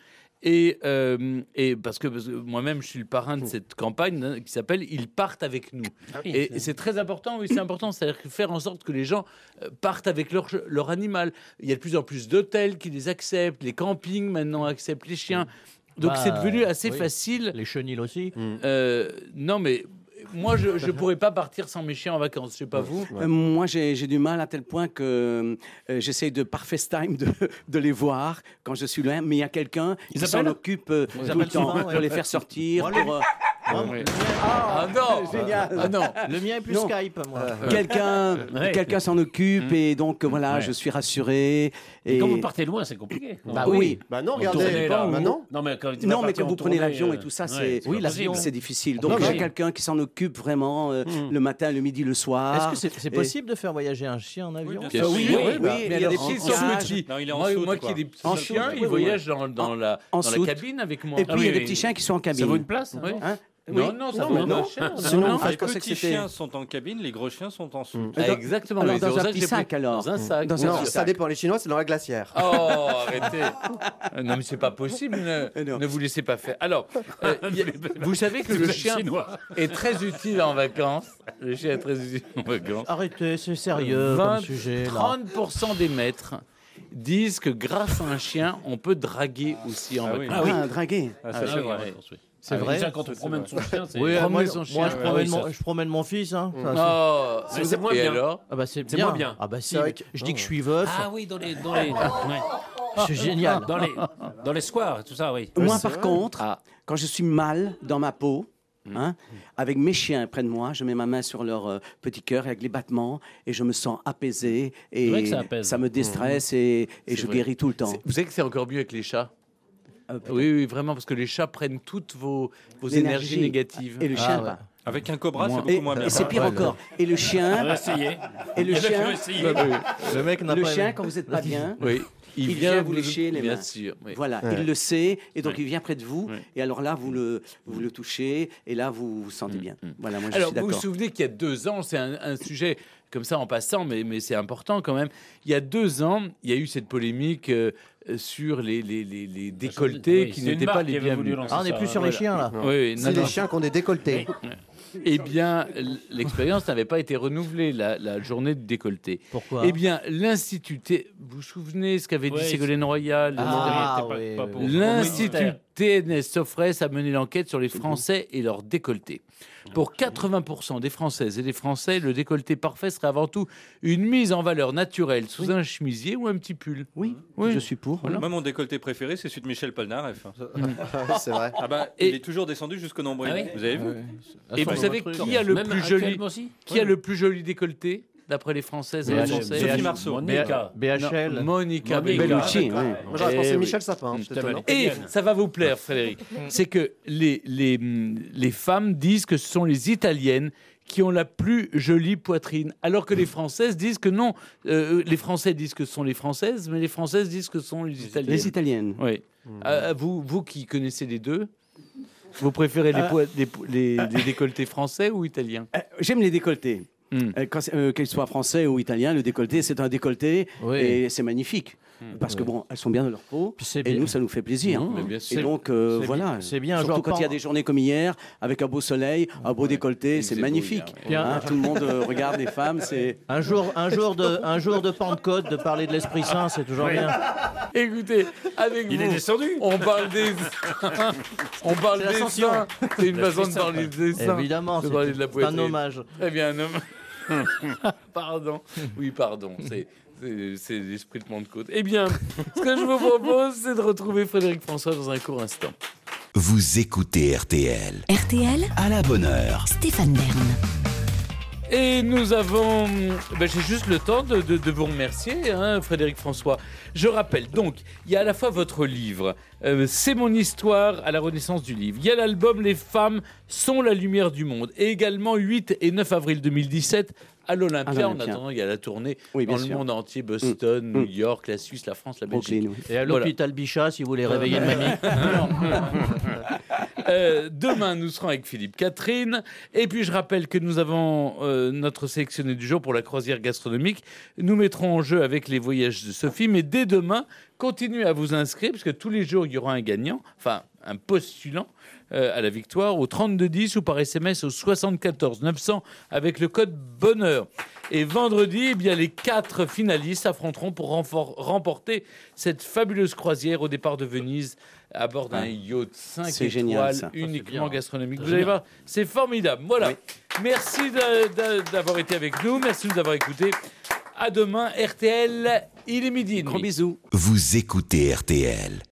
Et, euh, et parce, que, parce que moi-même, je suis le parrain de cette campagne hein, qui s'appelle « Ils partent avec nous
Ah oui,
et
c'est-
c'est très important, oui, c'est important. C'est-à-dire que faire en sorte que les gens euh, partent avec leur, leur animal. Il y a de plus en plus d'hôtels qui les acceptent, les campings maintenant acceptent les chiens. Donc
Bah,
c'est devenu assez
oui.
facile.
Les chenilles aussi.
Euh, non, mais moi, je ne pourrais pas partir sans mes chiens en vacances. Je sais pas vous.
Euh, moi, j'ai j'ai du mal à tel point que euh, j'essaye de par FaceTime de, de les voir quand je suis loin. Mais il y a quelqu'un qui s'en
appellent
occupe euh,
Ils
tout le
appellent
temps
souvent,
pour
ouais.
les faire sortir.
Moi,
pour, euh,
Oui. Ah non,
génial.
Ah non.
Le mien est plus
Non.
Skype, moi.
Quelqu'un
Ouais.
quelqu'un s'en occupe et donc voilà,
Ouais.
je suis rassuré.
Et
Et
quand vous partez loin, c'est compliqué.
Bah oui.
Bah non,
Vous
regardez.
tournez, là.
Bah non.
Non, mais quand,
Non, mais quand vous prenez l'avion
euh,
et tout ça, c'est
oui,
l'avion.
c'est difficile.
Non,
Donc
mais-
j'ai quelqu'un qui s'en occupe vraiment euh, le matin, le midi, le soir.
Est-ce que c'est c'est
Et-
possible de faire voyager un chien en avion
bien
Bien
sûr.
sûr.
oui,
Oui,
oui,
oui,
oui,
mais il y a
en-
des
en
petits
cage.
sont petits.
Non, il est en
Moi,
soute,
moi
quoi.
qui ai des petits
En
chiens,
soute,
ils
oui,
voyagent dans, dans
En-
la,
en
dans la
soute.
cabine avec moi.
Et puis
Ah
il y a
oui,
des
oui.
petits chiens qui sont en cabine.
Ça vaut une place, hein
Oui.
Hein
Non,
Oui.
non, ça
Non,
vaut
mais
un
non.
chien.
Sinon,
Non, non.
enfin,
Les
je pensais que
petits
c'était-
chiens sont en cabine, les gros chiens sont en soute.
Ah, exactement.
Alors,
mais c'est
dans
pour
un
ça que
petit
j'ai
sac,
pris-
alors.
Dans un sac.
Dans
bien
un
sûr.
petit
Ça dépend. Les Chinois, c'est dans la glacière.
Oh, arrêtez. Euh, Non, mais c'est pas possible. Ne,
Non.
ne vous laissez pas faire. Alors, euh, il y a- vous savez que le chien
Chinois.
est très utile en vacances. Le chien est très utile en vacances.
Arrêtez, c'est sérieux
vingt,
comme sujet. Là.
trente pour cent des maîtres disent que grâce à un chien, on peut draguer aussi en
Ah oui.
vacances.
Ah oui, draguer.
Ah, ça,
Ah,
c'est
oui,
vrai.
ouais.
C'est
Ah,
vrai.
déjà, quand on promène son chien, c'est.
Oui,
Promener
moi,
son
moi,
chien,
je,
ouais,
promène
oui,
mon,
ça-
je promène mon fils. Hein. Ça,
Non,
Mais c'est moins
et
bien.
alors
Ah bah c'est
C'est
bien.
moins bien.
Ah bah si.
C'est vrai que-
Je dis que je suis veuf.
Ah oui, dans les. Dans les, ouais.
C'est génial.
Dans les, dans les squares, tout ça, oui.
Moi, par contre,
Ah.
quand je suis mal dans ma peau, hein, avec mes chiens près de moi, je mets ma main sur leur euh, petit cœur avec les battements et je me sens apaisé
C'est vrai
et
que ça apaise.
me déstresse et, et
C'est
je
vrai.
guéris tout le temps.
C'est- Vous savez que c'est encore mieux avec les chats.
Euh, peut-être.
Oui, oui, vraiment, parce que les chats prennent toutes vos, vos énergies
L'énergie.
négatives.
Et le
Ah,
chien
ouais.
pas.
Avec un cobra,
Moi-
c'est beaucoup
Et,
moins bien.
et c'est pire
Ouais,
encore. Et le
On
chien,
va essayer.
et le
Il y en a qui
chien,
ont essayé.
Le mec n'a
le
pas
chien
aimé.
quand vous n'êtes pas bien,
Oui,
il vient vous lécher les
bien
mains.
sûr. Oui.
Voilà,
Ouais.
il le sait et donc
Ouais.
il vient près de vous
Ouais.
et alors là vous le vous le touchez et là vous vous sentez bien. Voilà, moi je
Alors,
suis
vous vous
d'accord.
souvenez qu'il y a deux ans, c'est un, un sujet comme ça en passant, mais, mais c'est important quand même. Il y a deux ans, il y a eu cette polémique euh, euh, sur les, les, les, les décolletés
Oui,
qui
c'est une
n'étaient pas
marque qui
les
avait voulu
bienvenus.
lancer
Ah, on n'est
ça,
plus sur
hein.
les chiens là.
Oui, oui, non,
C'est
non.
les chiens qui ont des décolletés.
Eh bien, l- l'expérience n'avait pas été renouvelée, la, la journée de décolleté.
Pourquoi
Eh bien, l'Institut, T- vous vous souvenez ce qu'avait dit
Ouais,
Ségolène Royal
Ah,
C'était pas-
oui,
pas
oui,
pour-
oui.
L'Institut
ministère.
T N S Sofres a mené l'enquête sur les Français et leur décolleté. Pour quatre-vingts pour cent des Françaises et des Français, le décolleté parfait serait avant tout une mise en valeur naturelle sous un chemisier ou un petit pull.
Oui,
Oui.
je suis pour.
Voilà.
Moi, mon décolleté préféré, c'est celui de Michel Polnareff.
C'est vrai.
Ah bah,
Et-
il est toujours descendu jusqu'au nombril.
Ah oui
Vous avez vu
Et vous savez qui a le
Même
plus joli,
actuellement aussi
qui a le plus joli décolleté d'après les Françaises et les
B H-
Français?
Sophie
B H-
Marceau.
Monica.
B H L.
Non, Monica
Monica.
Bellucci.
Bellucci, oui.
Moi, j'aurais
Eh
pensé
oui.
Michel Sapin. c'est
t'avais
étonnant.
Et ça va vous plaire, Frédéric. C'est que les, les, les femmes disent que ce sont les Italiennes qui ont la plus jolie poitrine, alors que les Françaises disent que non. Euh, les Français disent que ce sont les Françaises, mais les Françaises disent que ce sont les Italiennes.
Les Italiennes.
Oui. Euh, vous, vous qui connaissez les deux, vous préférez les, poi- les, po- les- les décolletés français ou italiens?
Euh, J'aime les décolletés.
Hmm.
Euh, quand c'est- euh, Qu'ils soient français ou italiens, le décolleté, c'est un décolleté
Oui.
et c'est magnifique. Parce que bon, elles sont bien dans leur peau
Puis c'est
et
bien.
nous, ça nous fait plaisir.
Mmh, mais bien sûr.
Et donc, euh,
C'est
voilà.
bien- c'est bien un
Surtout
genre
quand il y a
pan-
des journées comme hier, avec un beau soleil, un beau décolleté,
Il
c'est
faisait beau
magnifique.
hier,
ouais.
Hein, tout le monde euh, regarde les femmes, c'est.
Un jour, un jour de, un jour de Pentecôte, de parler de l'Esprit Saint, c'est toujours bien.
Écoutez, avec
Il
vous,
est descendu.
on parle des, on parle
C'est
des
l'ascension.
saints. C'est une façon de parler des saints.
Évidemment,
de
c'est
parler de la
c'est un
poitrine.
hommage.
Très bien, un homme. Pardon. Oui, pardon. C'est, c'est, c'est l'esprit de Pentecôte. Eh bien, ce que je vous propose, c'est de retrouver Frédéric François dans un court instant.
Vous écoutez R T L.
R T L,
À la bonne heure.
Stéphane Bern.
Et nous avons... Ben, j'ai juste le temps de, de- de vous remercier, hein, Frédéric François. Je rappelle, donc, il y a à la fois votre livre, euh, C'est mon histoire à la renaissance du livre. Il y a l'album Les femmes sont la lumière du monde. Et également, huit et neuf avril deux mille dix-sept, à l'Olympia.
À
En
l'Olympia.
attendant, il y a la tournée
Oui,
dans
bien
le
sûr.
monde entier, Boston,
Mm.
New York, la Suisse, la France, la Belgique.
Brooklyn, oui.
Et à l'hôpital Bichat, si vous voulez réveiller une mamie.
Euh, demain, nous serons avec Philippe Catherine. Et puis, je rappelle que nous avons euh, notre sélectionné du jour pour la croisière gastronomique. Nous mettrons en jeu avec les voyages de Sophie. Mais dès demain, continuez à vous inscrire, parce que tous les jours, il y aura un gagnant, enfin un postulant euh, à la victoire au trente-deux dix ou par S M S au soixante-quatorze neuf cents avec le code bonheur. Et vendredi, eh bien, les quatre finalistes affronteront pour renfor- remporter cette fabuleuse croisière au départ de Venise à bord d'un yacht cinq
C'est
étoiles
génial, ça.
uniquement
Ça, c'est
gastronomique.
bien.
Vous allez voir, c'est formidable. Voilà. Merci de- de- d'avoir été avec nous. Merci de nous avoir écoutés. À demain, R T L, il est midi.
Gros bisous.
Vous écoutez R T L.